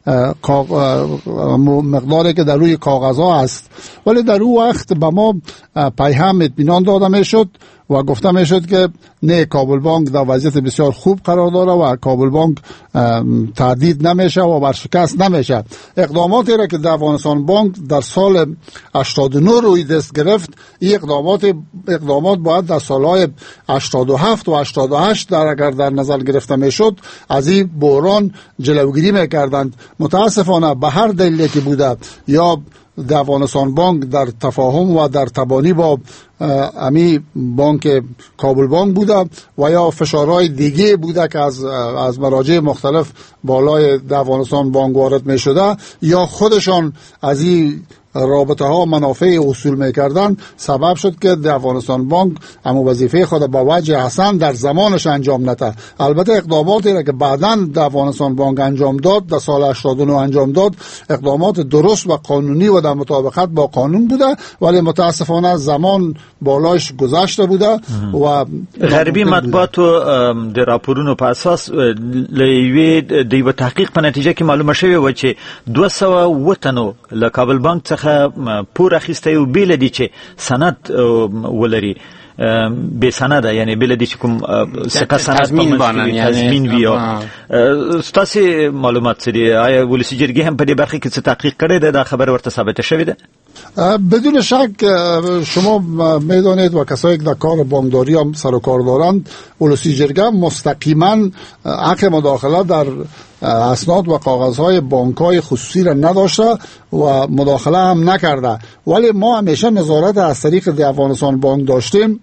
مقداری که در روی کاغذها است. ولی در اون وقت به ما پیام اطمینان داده میشد و گفته میشد که نه، کابل بانک در وضعیت بسیار خوب قرار داره و کابل بانک تهدید نمیشه و ورشکست نمیشه. اقداماتی را که در افغانستان بانک در سال هشتاد و نه روی دست گرفت، این اقدامات اقدامات باید در سالهای هشتاد و هفت و هشتاد و هشت در اگر در نظر گرفته میشد از این بحران جلوگیری میکردند. متاسفانه به هر دلیلی که بوده، یا در افغانستان بانک در تفاهم و در تبانی با امی بانک کابل بانک بوده و یا فشارهای دیگه بوده که از از مراجع مختلف بالای در افغانستان بانک وارد می شده، یا خودشان از این رابطه ها منافع اصول میکردن، سبب شد که در افغانستان بانک اما وظیفه خود با وجه حسن در زمانش انجام نده. البته اقداماتی را که بعداً در افغانستان بانک انجام داد، در سال هشتاد و نه انجام داد، اقدامات درست و قانونی و در مطابقت با قانون بوده، ولی متاسفانه زمان بالایش گذشته بوده و غربي مطبوعاتو د راپورونو په اساس لوی د یو تحقیق په نتیجه کې معلومه شوې و چې دوه سوه اوه تنو له کابل بانک څخه پور اخیستی او بیل دي چې سند ولري به سند، یعنی بل دي چې کوم څخه سند تضمین باندې تضمین وي. ستاسو معلومات څه دي؟ آیا ولسی جرګې هم په دې برخه کې څه تحقیق کړی دی؟ دا خبر ورته ثابته شوې ده؟ بدون شک شما میدانید و کسایی که در کار بانکداری هم سر و کار دارند، ولسی جرگه مستقیما حق مداخله در اسناد و کاغذهای بانک‌های خصوصی را نداشته و مداخله هم نکرده، ولی ما همیشه نظارت از طریق افغانستان بانک داشتیم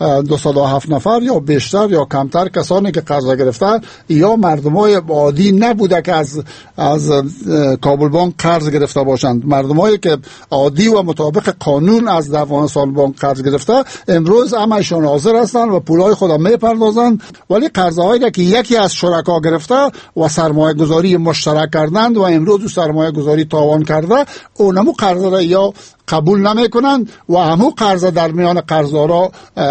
دویست و هفت نفر یا بیشتر یا کمتر کسانی که قرض گرفته یا مردمای عادی نبوده که از از کابل بانک قرض گرفته باشند. مردمایی که عادی و مطابق قانون از افغانستان بانک قرض گرفته امروز همشون حاضر هستند و پولای خود میپردازند، ولی قرضهایی که یکی از شرکا گرفته و سرمایه گذاری مشترک کردند و امروز سرمایه گذاری تاوان کرده، اونمو قرض را یا قبول نمی کنند و همو قرض در میان قرضدارا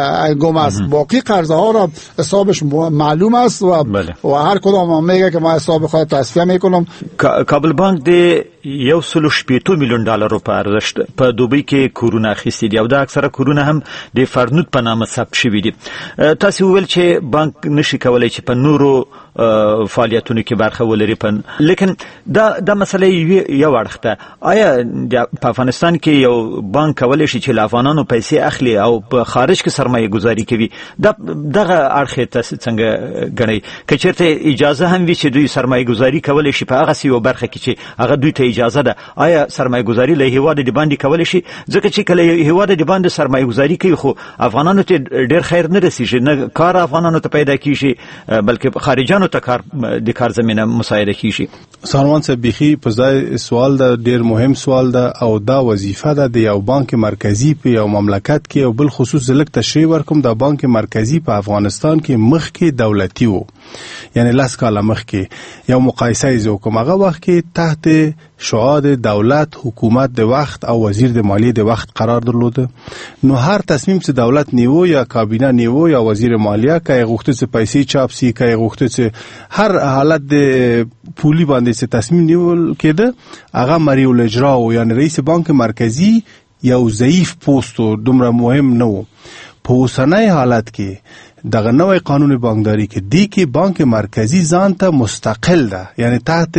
گم است. باقی قرضه ها را حسابش معلوم است و, و هر کدام هم میگه که ما حساب خود تصفیه میکنم. کابل بانک د یو سلو شپېتو میلیون ډالرو په ارزښت په دوبۍ کې کورونه اخیستي دي او دا اکثره کورونه هم د فرنود په نامه ثبت شوي دي. تاسو وویل چې بانک نشي کولای چې په نورو فعالیتونو کې برخه ولري، لیکن دا دا مسله یو اړخ ده. آیا په افغانستان کې یو بانک کولای شي چې له افغانانو پیسې اخلي او په خارج کې سرمایه گذاري کوي؟ دا دغه اړخ تاسو څنګه ګڼئ؟ که چېرته اجازه هم وي چې دوی سرمایه گذاري کولای شي په هغه یو برخه کې چې هغه دوی ته اجازه ده، آیا سرمایه گذاري له هیواد د باندې کولای شي؟ ځکه چې کله هیواد د باندې سرمایه گذاري کوي خو افغانانو ته ډېر خیر نه رسیږي، نه کار افغانانو ته پیدا کیږي بلکې خارجانو ته کار د کار زمينه مساعده کیږي. سروان صاحب بيخي په ځای سوال دا ډېر مهم سوال ده او دا وظیفه ده د یو بانک مرکزی په یو مملکت کې او بل خصوص زلک تشریح ورکوم. دا بانک مرکزی په افغانستان کې مخکې دولتي وو، یعنی لاس کاله مخکې یو مقایسه یې وکم. هغه وخت کې تحت شعار دولت، حکومت د وخت او وزیر د مالیې د وخت قرار درلوده. نو هر تصمیم چې دولت نیو یا کابینه نیو یا وزیر مالیه که غوښته چې پیسې چاپ سي، که غوښته چې هر حالت د پولی باندې چې تصمیم نیول کېده، هغه مری الاجرا او یعنی رئیس بانک مرکزی یو ضعیف پوست و دومره مهم نه و. په اوسنۍ حالت کې دغه نوې قانون بانکداری کې دی کې بانک مرکزی ځان ته مستقل ده، یعنی تحت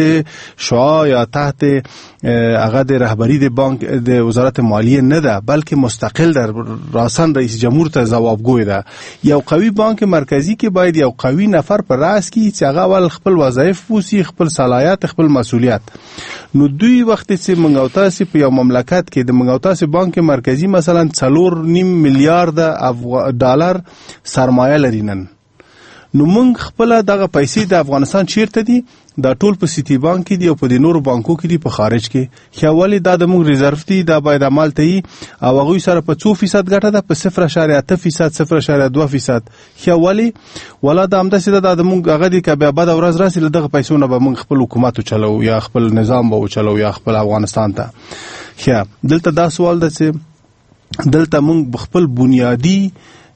شعا یا تحت هغه د رهبری د بانک د وزارت مالیه نه ده، بلکې مستقل ده، راسن رئیس جمهور ته جوابګوی ده. یو قوي بانک مرکزی کې باید یو قوي نفر پر راس کې چې هغه ول خپل وظایف وسی، خپل صلاحیت، خپل مسولیت. نو دوی وخت چې منګو تاسو په یو مملکت کې د منګو تاسو بانک مرکزی مثلا څلور نیم میلیارډ ډالر سرمایه لرینن، نو موږ خپل دغه پیسې د افغانستان چیرته دي؟ دا ټول په سیټي بانک کې دي او په د نورو بانکو کې دي په خارج کې. خیالي دا د موږ ریزرو دي، دا باید عمل ته وي او هغه سره په څو فیصد ګټه ده؟ په صفر اشاریه اته فیصد، صفر اشاریه دوه فیصد. خیالي ولا دا همداسې ده، د موږ هغه دي که بیا بد ورځ راسي له دغه پیسو نه به موږ خپل حکومت چلو یا خپل نظام به چلو یا خپل افغانستان ته. خیا دلته دا سوال ده چې دلته موږ خپل بنیادی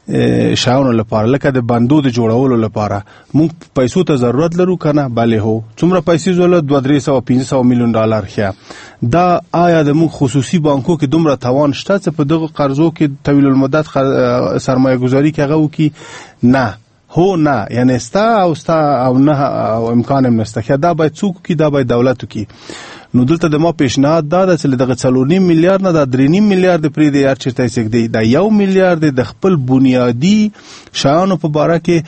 شاونو لپاره لکه د بندو د جوړولو لپاره موږ پیسو ته ضرورت لرو کنه؟ بله هو. څومره پیسې زول دوه درې سوه پنځه سوه میلیون ډالر. خیا دا آیا د موږ خصوصي بانکو کې دومره توان شته چې په دغه قرضو کې طویل المدت سرمایه گذاری کې هغه وکړي؟ نه، هو نه، یعنی ستا او ستا او نه او امکان هم نشته. خیا دا باید څوک کې، دا باید دولت وکړي. نو دلته د ما پیشنهاد دا ده چې دغه څلور نیم میلیارډ نه دا درې نیم میلیارډ پرې دی هر چیرته یې سګدي، دا یو میلیارډ د خپل بنیادی شیانو په باره کې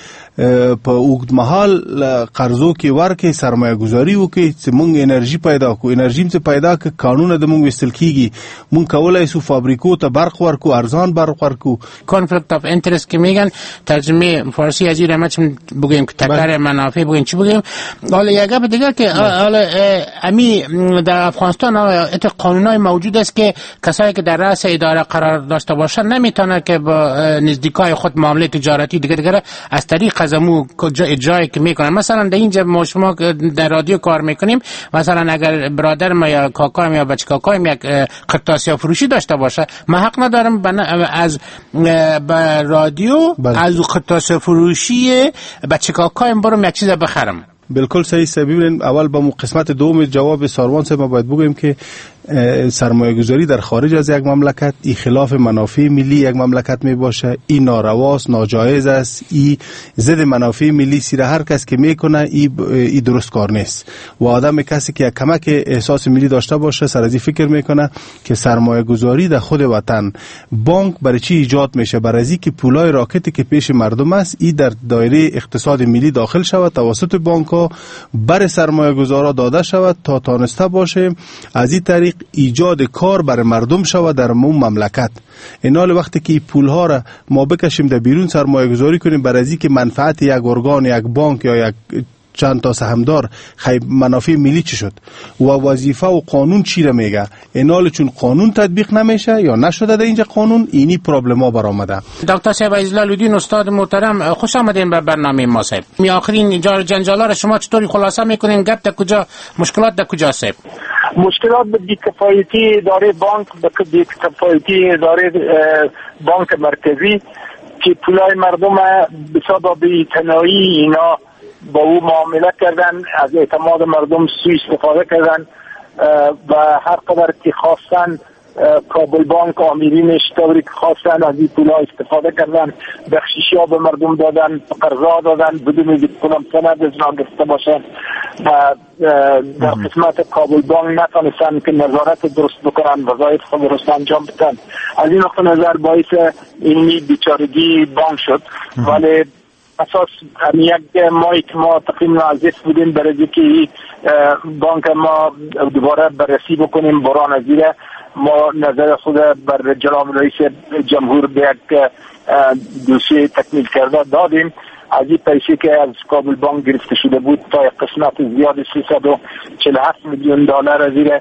په اوږدمهال قرضو کې ورکې سرمایه گذاري وکړي چې موږ انرژي پیدا کړو. انرژي چې پیدا کړو قانون د موږ وستل کیږي، موږ کولای شو فابریکو ته برق ورکو، ارزان برق ورکو. کانفلیکت اف اینترست که میگن ترجمه فارسی از این رمت بگیم که تکرار منافع بگیم چی بگیم. حالا یه گپ دیگه که حالا امی در افغانستان ات قانونای موجود است که کسایی که در رأس اداره قرار داشته باشن نمیتونن که با نزدیکای خود معامله تجارتی دیگه دیگه از طریق از امو جایی که میکنن. مثلا در اینجا ما شما در رادیو کار میکنیم، مثلا اگر برادر ما یا کاکایم یا بچه کاکایم یک قرطاسی فروشی داشته باشه، ما حق ندارم از رادیو از قرطاسی فروشی بچه کاکایم برم یک چیز بخرم. بالکل صحیح سبیل. اول با قسمت دوم جواب ساروان صاحب ما باید بگویم که سرمایه گذاری در خارج از یک مملکت ای خلاف منافع ملی یک مملکت می باشه، این نارواست، ناجایز است، ای ضد منافع ملی سیره هر کس که میکنه ای, ای درست کار نیست. و آدم کسی که کمک احساس ملی داشته باشه سر از فکر میکنه که سرمایه گذاری در خود وطن، بانک برای چی ایجاد میشه؟ برای از اینکه پولای راکتی که پیش مردم است ای در دایره اقتصاد ملی داخل شود، توسط بانک ها بر سرمایه گذارا داده شود تا تانسته باشه از این طریق ایجاد کار برای مردم شود در اون مملکت. اینال وقتی که پول ها را ما بکشیم در بیرون سرمایه گذاری کنیم برای از اینکه منفعت یک ارگان، یک بانک یا یک چند تا سهامدار خیلی منافع ملی چی شد و وظیفه و قانون چی را میگه؟ اینال چون قانون تطبیق نمیشه یا نشده در اینجا قانون، اینی پرابلم ها برآمده. دکتر صاحب عزیزالدین استاد محترم، خوش آمدین به برنامه ما صاحب. می آخرین جار جنجالا را شما چطوری خلاصه میکنین؟ گپ در کجا، مشکلات در کجا صاحب؟ مشکلات به بی‌کفایتی اداره بانک، به بی‌کفایتی اداره بانک مرکزی که پولای مردم به سبب بی‌اعتنایی اینا با او معامله کردن، از اعتماد مردم سوء استفاده کردن و هر قدر که خواستن کابل بانک آمیرینش طوری که خواستن از این پولا استفاده کردن، بخشیشی ها به مردم دادن، قرضا دادن بدون اینکه پولم سند از آن گرفته باشن و در قسمت کابل بانک نتونستن که نظارت درست بکنن، وظایف خود درست انجام بدن. از این نقطه نظر باعث اینی بیچارگی بانک شد. ولی اساس یک ماهی که ما تقریبا عزیز بودیم برای که بانک ما دوباره بررسی بکنیم برای نظیره، ما نظر خود بر جناب رئیس جمهور به یک دوسیه تکمیل کرده دادیم. از این پیسی که از کابل بانک گرفته شده بود تا یک قسمت زیاد سیصد و چهل و هفت میلیون دلار از این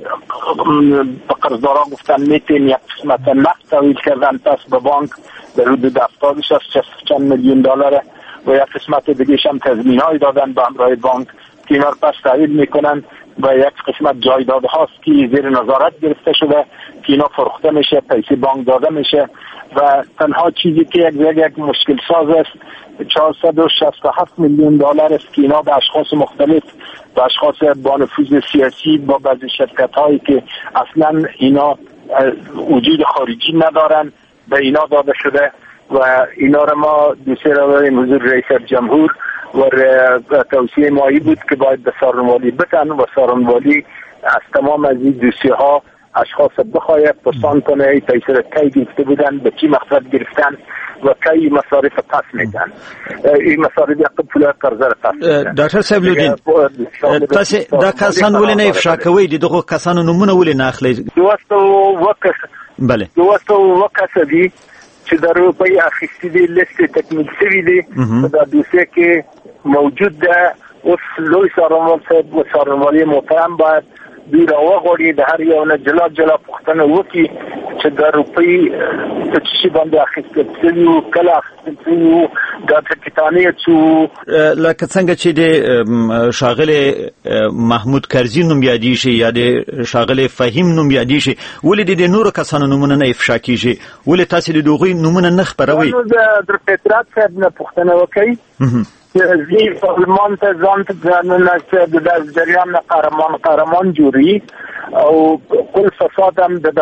به قرضداران گفتن میتین یک قسمت نقد تحویل کردن پس به بانک در حدود هفتاد و چند میلیون دلار و یک قسمت دیگه هم تضمین های دادن به همراه بانک که اینا پس تحویل میکنن و یک قسمت جایداد هاست که زیر نظارت گرفته شده که اینا فروخته میشه، پیسه بانک داده میشه و تنها چیزی که یک یک مشکل ساز است چهارصد و شصت و هفت میلیون دلار است که اینا به اشخاص مختلف، به اشخاص با نفوذ سیاسی، با بعضی شرکت هایی که اصلا اینا وجود خارجی ندارن به اینا داده شده و اینا را ما دوسیه را داریم حضور رئیس جمهور و توصیه مایی بود که باید به سارنوالی بتن و سارنوالی از تمام از این دوسیه ها اشخاص بخواید پرسان کنه ای پیسه را کی گرفته بودن، به چی مقصد گرفتن و کی مصارف پس میدن، این مصارف یک پول قرضه را پس میدن. دکتر صاحبالدین تاسو دا کسان ولې نه افشا کوي؟ دغه کسانو نمونه ولې نه اخلي؟ دوستو وکس بله دوستو وکس دي چې د روپۍ اخیستې دي لیست تکمیل شوی دی دا دوسیه کې موجود ده. اوس لوی سارنوال صاحب و سارنوالی محترم باید دوی را وغواړي د هر یو نه جلا جلا پوښتنه وکړي چې د روپۍ په څه شي باندې اخیستل شوي وو، کله اخیستل شوي وو، دا ټکټانې څو لکه څنګه چې د ښاغلي محمود کرزي نوم یادېږي یا د ښاغلي فهیم نوم یادېږي، ولې د نورو کسانو نومونه نه افشا کېږي؟ ولې تاسې د هغوی نومونه نه خپروئ؟ د فطرت صاحب نه پوښتنه وکړئ زی پارلمان ته ځان ته ځانونه چې د جریان نه قهرمان قهرمان جوړي او کل فساد هم د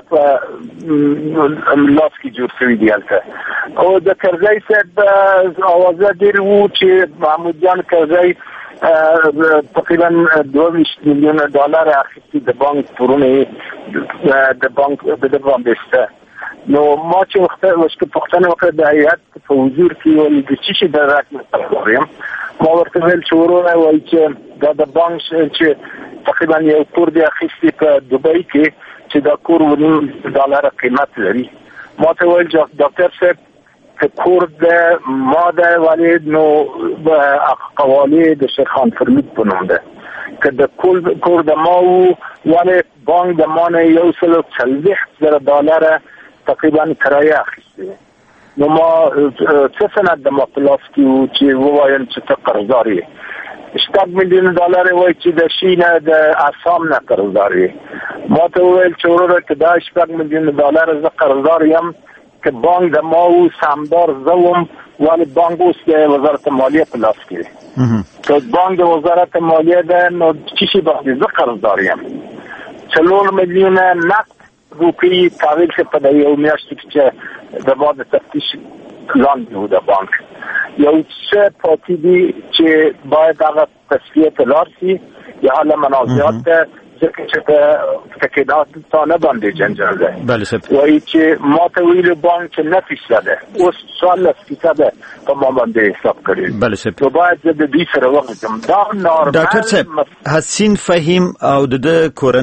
لاس کې جوړ شوی دی هلته. او د کرزی صاحب اوازه ډېر وو چې محمود جان کرزی تقریبا دوه ویشت میلیون دلار اخیستي د بانک پورونه د بانک د د باندې. نو ما چې وخت وشکه پښتنه وکړه د هیئت په حضور کې ولې د چی شي د راکړم وایم ما ورته ویل چې ورونه وایي چې دا د بانک چې تقریبا یو کور دی اخیستي په دوبۍ کې چې دا کور ونیم ډالر قیمت لري. ما ته ویل ډاکټر صاحب که کور د ما ده ولی نو قوالی د شیخان فرمید په نوم ده که د کور د ما و ولی بانک د ما نه یو سل و څلوېښت زره ډالره تقریبا کرایه اخیسته. نو ما څه سند د ما په لاس کې و چې ووایم چې ته قرضدار یې. شپږ میلیون ډالر وایي چې د شي نه د اسام نه قرضدار یې. ما ته وویل چې وروره که دا شپږ میلیون ډالر زه قرضدار یم که بانک د ما و سهامدار زه وم ولی بانک اوس د وزارت مالیه په لاس کې دی. که بانک د وزارت مالیه ده نو چی شي باندې زه قرضدار یم. څلور میلیونه نقد روپی تحویل شد په یو میاشت کې چې د بعد تفتیش لاندې و د بانک. یو څه پاتې دي چې باید هغه تصفیه ته لاړ شي یا حالا منازعات ته ځکه چې په تکیدات تا نه باندې جنجال ده. بله صاحب وایي چې ما ته ویل بانک چې نه فیصده اوس څوارلس فیصده په ما باندې حساب کړی. بله صاحب نو باید زه د دوی سره وغږېږم. دا نارمل ډاکټر صاحب حسین فهیم او د کورنۍ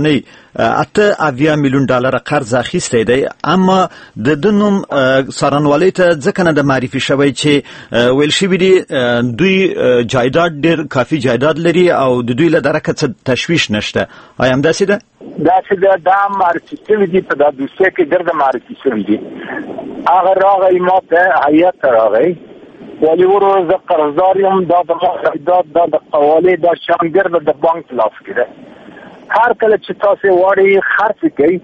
اته اویا میلیون ډالر قرض اخیستی دی، اما د دنوم سارنوالۍ ته ځکه نه د معرفي شوی چې ویل شوي دي دوی جایداد ډېر کافي جایداد لري او د دوی له درکه څه تشویش نشته. آیا همداسې ده؟ داسې ده، دا معرفي شوي دي، په دا دوسیه کې ګرده معرفي شوي دي. هغه راغی ما ته هیات ته راغی ولی ورو زه قرضدار یم، دا د ما جایداد دا د قوالې دا شیان ګرده د بانک لاس کې ده. هر کله چې تاسو واړی خرڅ کوي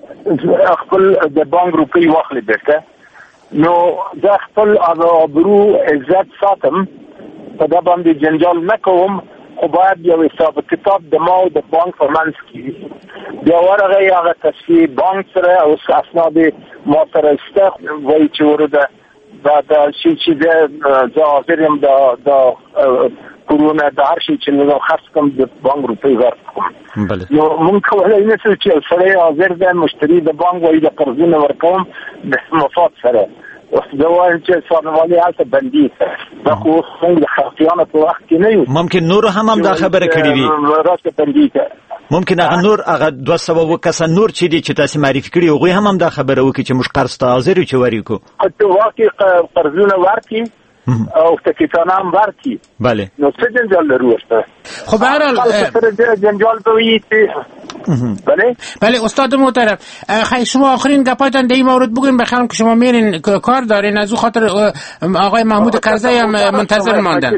خپل د بانک روپۍ واخلي بیرته، نو زه خپل آبرو عزت ساتم، په دا باندې جنجال نه کوم، خو باید یو حساب کتاب د ما او د بانک په منځ کې بیا ورغی هغه تصفیې بانک سره او اسناد ما سره شته، وایي چې ورده دا دا شي چې زه حاضر یم د کورونه د هر شي چې نو خرڅ کوم د بانک روپۍ ورکوم. نو مونږ کولی نه شو چې سړی حاضر دی مشتري د بانک وایي د قرضونه ورکوم د مفاد سره، اوس زه وایم چې سارنوالي هلته بندي دا خو اوس مونږ د خرڅیانو په وخت کې نه یو. ممکن نور هم هم دا خبره کړې وي، راسته بندي ته ممکن هغه نور هغه دوه سوه اووه کسه نور چې دي چې تاسې معرفي کړي هغوی هم هم دا خبره وکړي چې موږ قرض ته حاضر یو چې ورکړو. ته واقع قرضونه ورکړي او تکیتانه هم ورکړي، بله، نو څه جنجال لرو ورته؟ خب به هر حال جنجال تو وی بله بله استاد محترم، خیلی شما آخرین گپایتان در این مورد بگوین، بخیرم که شما میرین کار دارین، از او خاطر آقای محمود کرزی هم منتظر ماندن.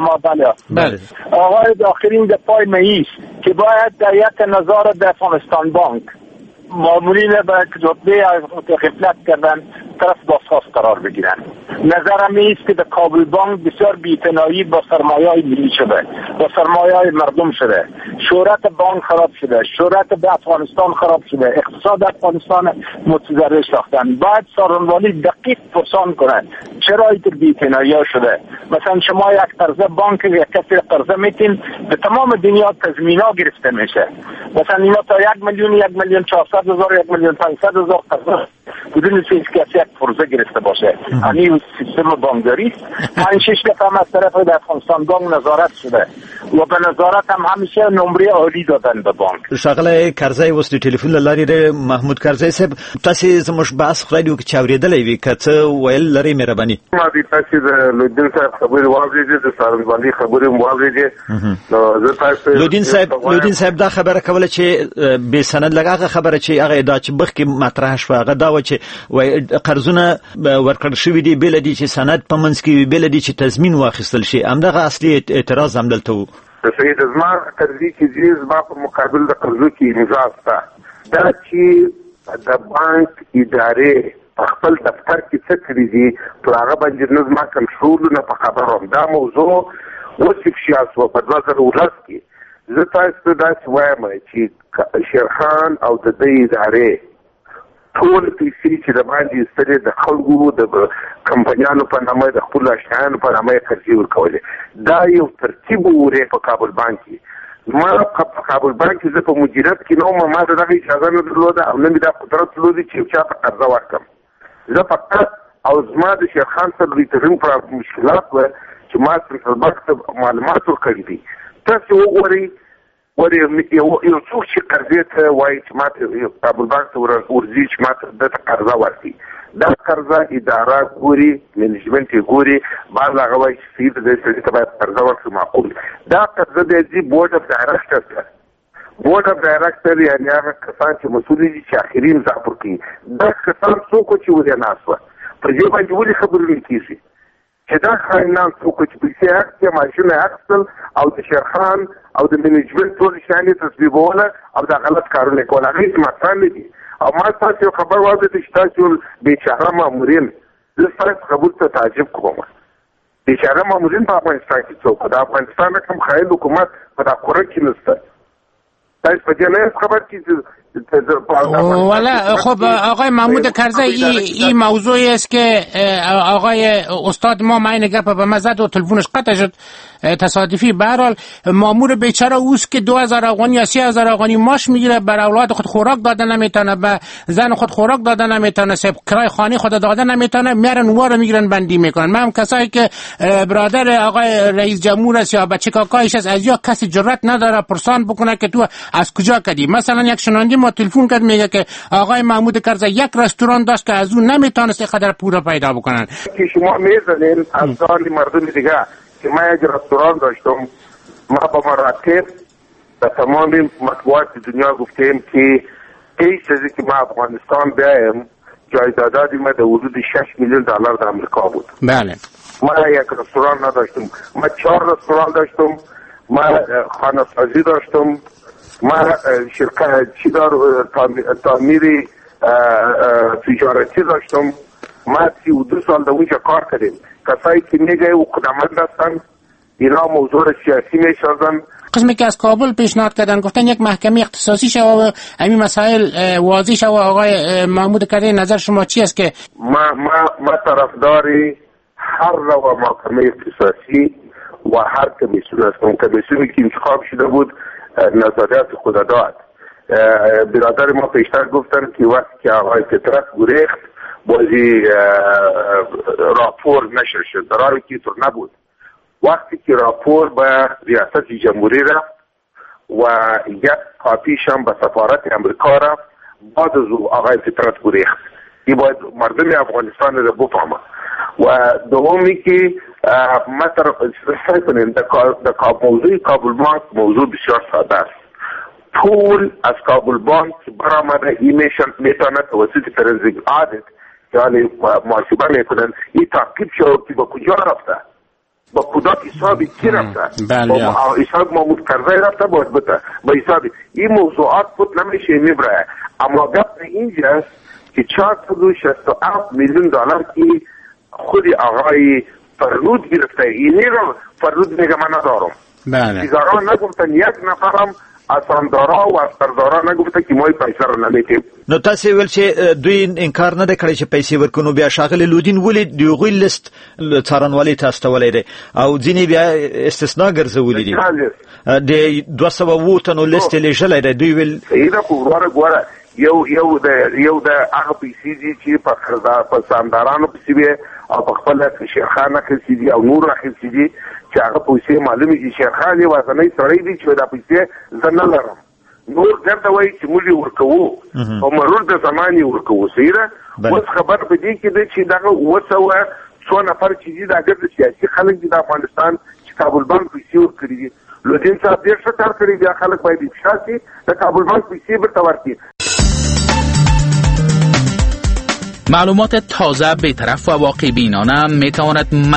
بله آقای آخرین گپای مهیست که باید در یک نظار در افغانستان بانک معمولین به جدبه غفلت کردن طرف بازخواست قرار بگیرن. نظرم ایست که در کابل بانک بسیار بی‌اعتنایی با سرمایه‌های ملی شده، با سرمایه‌های مردم شده، شهرت بانک خراب شده، شهرت به افغانستان خراب شده، اقتصاد افغانستان متضرر ساختن. باید سارنوالی دقیق پرسان کنه چرا این بی‌اعتنایی شده. مثلا شما یک قرضه بانک یک کسی قرضه میتین به تمام دنیا تضمینا گرفته میشه، مثلا اینا تا یک میلیون یک میلیون چهارصد هزار یک میلیون پانصد هزار قرضه بدون که کسی یک فرضه گرفته باشه. همین سیستم بانکداری پنج شش دفعه هم از طرف در افغانستان بانک نظارت شده و به نظارت هم همیشه نمره عالی دادن به بانک. ښاغلی کرزی اوس د ټلیفون له لارې د محمود کرزی صاحب تاسې زموږ بحث رادیو کې چې اورېدلی وي که څه ویل لرئ مهرباني؟ ما دې تاسې د لودین صاحب خبرې واورېدې، د سارنوالي خبرې مو واورېدې. نو زه تاسې لودین صاحب لودین صاحب دا خبره کوله چې بې سند لږ هغه خبره چې هغه ادعا چې مخکې مطرح شوه هغه دا وه چې قرضونه ورکړل شوي دي، بېله دي چې سند په منځ کې وي، بېله دي چې تضمین واخیستل شي. همدغه اصلي اعتراض هم دلته و. صحیح ده، زما قرضې چې دي زما په مقابل د قرضو کې امضا شته، دا چې د بانک ادارې په خپل دفتر کې څه کړي دي پر هغه باندې نه زما کنټرولونه په خبر وم. دا موضوع اوس افشا شوه په دوه زره ولس کې. زه تاسو ته داسې وایم چې شیرخان او د دې ادارې ټول پیسې چې د باندې ایستلې د خلکو د کمپنیانو په نامه د خپلو اشیانو په نامه یې قرضې ورکولې. دا یو ترتیب وورې په کابل بانک کې. ما په کابل بانک کې زه په مدیریت کې نه وم، ما ته دغه اجازه نه درلوده او نه مې دا قدرت درلودی چې یو چا ته قرضه ورکړم. زه فقط او زما د شیرخان سره د ترمیم پر مشکلات وه چې ما سنټرل بانک ته معلومات ورکړي دي. تاسې وګورئ ولې یو څوک چې قرضې ته وایي چې ما ته کابل بانک ته ورځي چې ما ته دته قرضه ورکړي، دا قرضه اداره ګوري، منیجمنټ یې ګوري، بعض هغه وایي چې سید دې سړي ته باید قرضه ورکړي معقول. دا قرضه دی ځي بورډ اف ډایرکټر ته. بورډ اف ډایرکټر یعنې هغه کسان چې مسؤل دي چې اخري امضا ورکوي. دا کسان څوک چې ولې ناست وه په دې باندې ولې خبرې نه کېږي چې دا خاینان څوک چې پیسې اخیستې ماشین یې اخیستل او د شیرخان او د منیجمنټ ټول شیان یې تصویبوله او دا غلط کارونه یې کول، هغه هېڅ مطرح نه دي. او ما تاسو یو خبر واورېدی چې تاسو یو بېچاره مامورین، زه ستاسو خبرو ته تعجب کوم. بېچاره مامورین په افغانستان کې څوک د افغانستان کوم خایل حکومت په دا قوره کې نشته. تاسو په دې نه یاست خبر چې والا خب آقای محمود کرزی این ای موضوعی است که آقای استاد ما معین گپ به مزد و تلفنش قطع شد تصادفی. به هر حال مامور بیچاره اوست که دو هزار افغانی یا سی هزار افغانی ماش میگیره، بر اولاد خود خوراک دادن نمیتونه، به زن خود خوراک دادن نمیتونه، سب کرای خانه خود دادن نمیتونه، میارن وارو میگیرن بندی میکنن. من هم کسایی که برادر آقای رئیس جمهور است یا بچه کاکایش است از یا کسی جرأت نداره پرسان بکنه که تو از کجا کدی. مثلا یک شنونده ما تلفن کرد میگه که آقای محمود کرزی یک رستوران داشت که از اون نمیتونست اینقدر پول پیدا بکنن. که شما میزنین از سال مردم دیگه که ما یک رستوران داشتم، ما با مراتب به تمام مطبوعات دنیا گفتیم که پیش از که ما افغانستان بیایم جایدادات ما در حدود شش میلیون دلار در امریکا بود. بله. ما یک رستوران نداشتم، ما چهار رستوران داشتم، ما خانه سازی داشتم، ما شرکت چی دار تعمیری تجارتی داشتم. ما سی و دو سال در اونجا کار کردیم. کسایی که میگه او قدمت هستن اینا موضوع سیاسی میشازن. قسمی که از کابل پیشنهاد کردن گفتن یک محکمه اختصاصی شد و همین مسائل واضح شد. آقای محمود کرزی نظر شما چی است؟ که ما ما ما طرفداری هر نوع محکمه اختصاصی و هر کمیسیون هستم. کمیسیونی که انتخاب شده بود نظریات خود داد. برادر ما پیشتر گفتن که وقتی که آقای فطرت گریخت بازی راپور نشر شد، در حالی که طور نبود. وقتی که راپور به ریاست جمهوری رفت و یک کاپیش هم به سفارت امریکا رفت، بعد از او آقای فطرت گریخت. این باید مردم افغانستان رو بفهمه. و دومی که ما طرف سعی کنیم در موضوع کابل بانک موضوع بسیار ساده است. پول از کابل بانک برآمده این میتونه توسط فرنزیک آدیت یعنی محاسبه میکنن این تعقیب شد که با کجا رفته، با کدام حسابی کی رفته، با حساب محمود کرزی رفته باید بته با حسابی این موضوعات بود نمیشه میبره. اما گپ اینجاست که چهارصد و شصت و هفت میلیون دلار که خود آقای فرنود گرفته، اینی رو فرنود میگه من ندارم. بله. دیگران نگفتن، یک نفرم اساندارا و اسکردارا نگفته که ما پیسې را نمیتیم. نو تاسو ویل چې دوی انکار نه کړی چې پیسې ورکونو. بیا شاغلی لودین ولې دیغوی لیست څارنوالۍ تاسو ته ولې دی او ځینې بیا استثناء ګرځولې دي د دوه سوه اووه تنو لیست لیږلی دی. دوی ویل دا خو ګوره ګوره یو یو د یو د هغه پیسې دي چې په ساندارانو پسې وي او په خپل شیرخان اخیستې دي او نور اخیستې دي چې هغه پیسې معلومې دي. شیرخان یې وطنۍ سړی دی چې دا پیسې زه نه لرم، نور ګرده وایي چې موږ یې ورکوو په مرور د زمان یې ورکوو. صحیح ده. اوس خبر په دې کې دی چې دغه اووه سوه څو نفر چې دي دا ګرده سیاسي خلک دي د افغانستان چې کابل بانک پیسې ورکړي دي. لودین صاحب ډېر ښه کار کړی دی. خلک باید افشا شي د کابل بانک پیسې بیرته ورکړي. معلومات تازه، بی‌طرف و واقع بینانه می تواند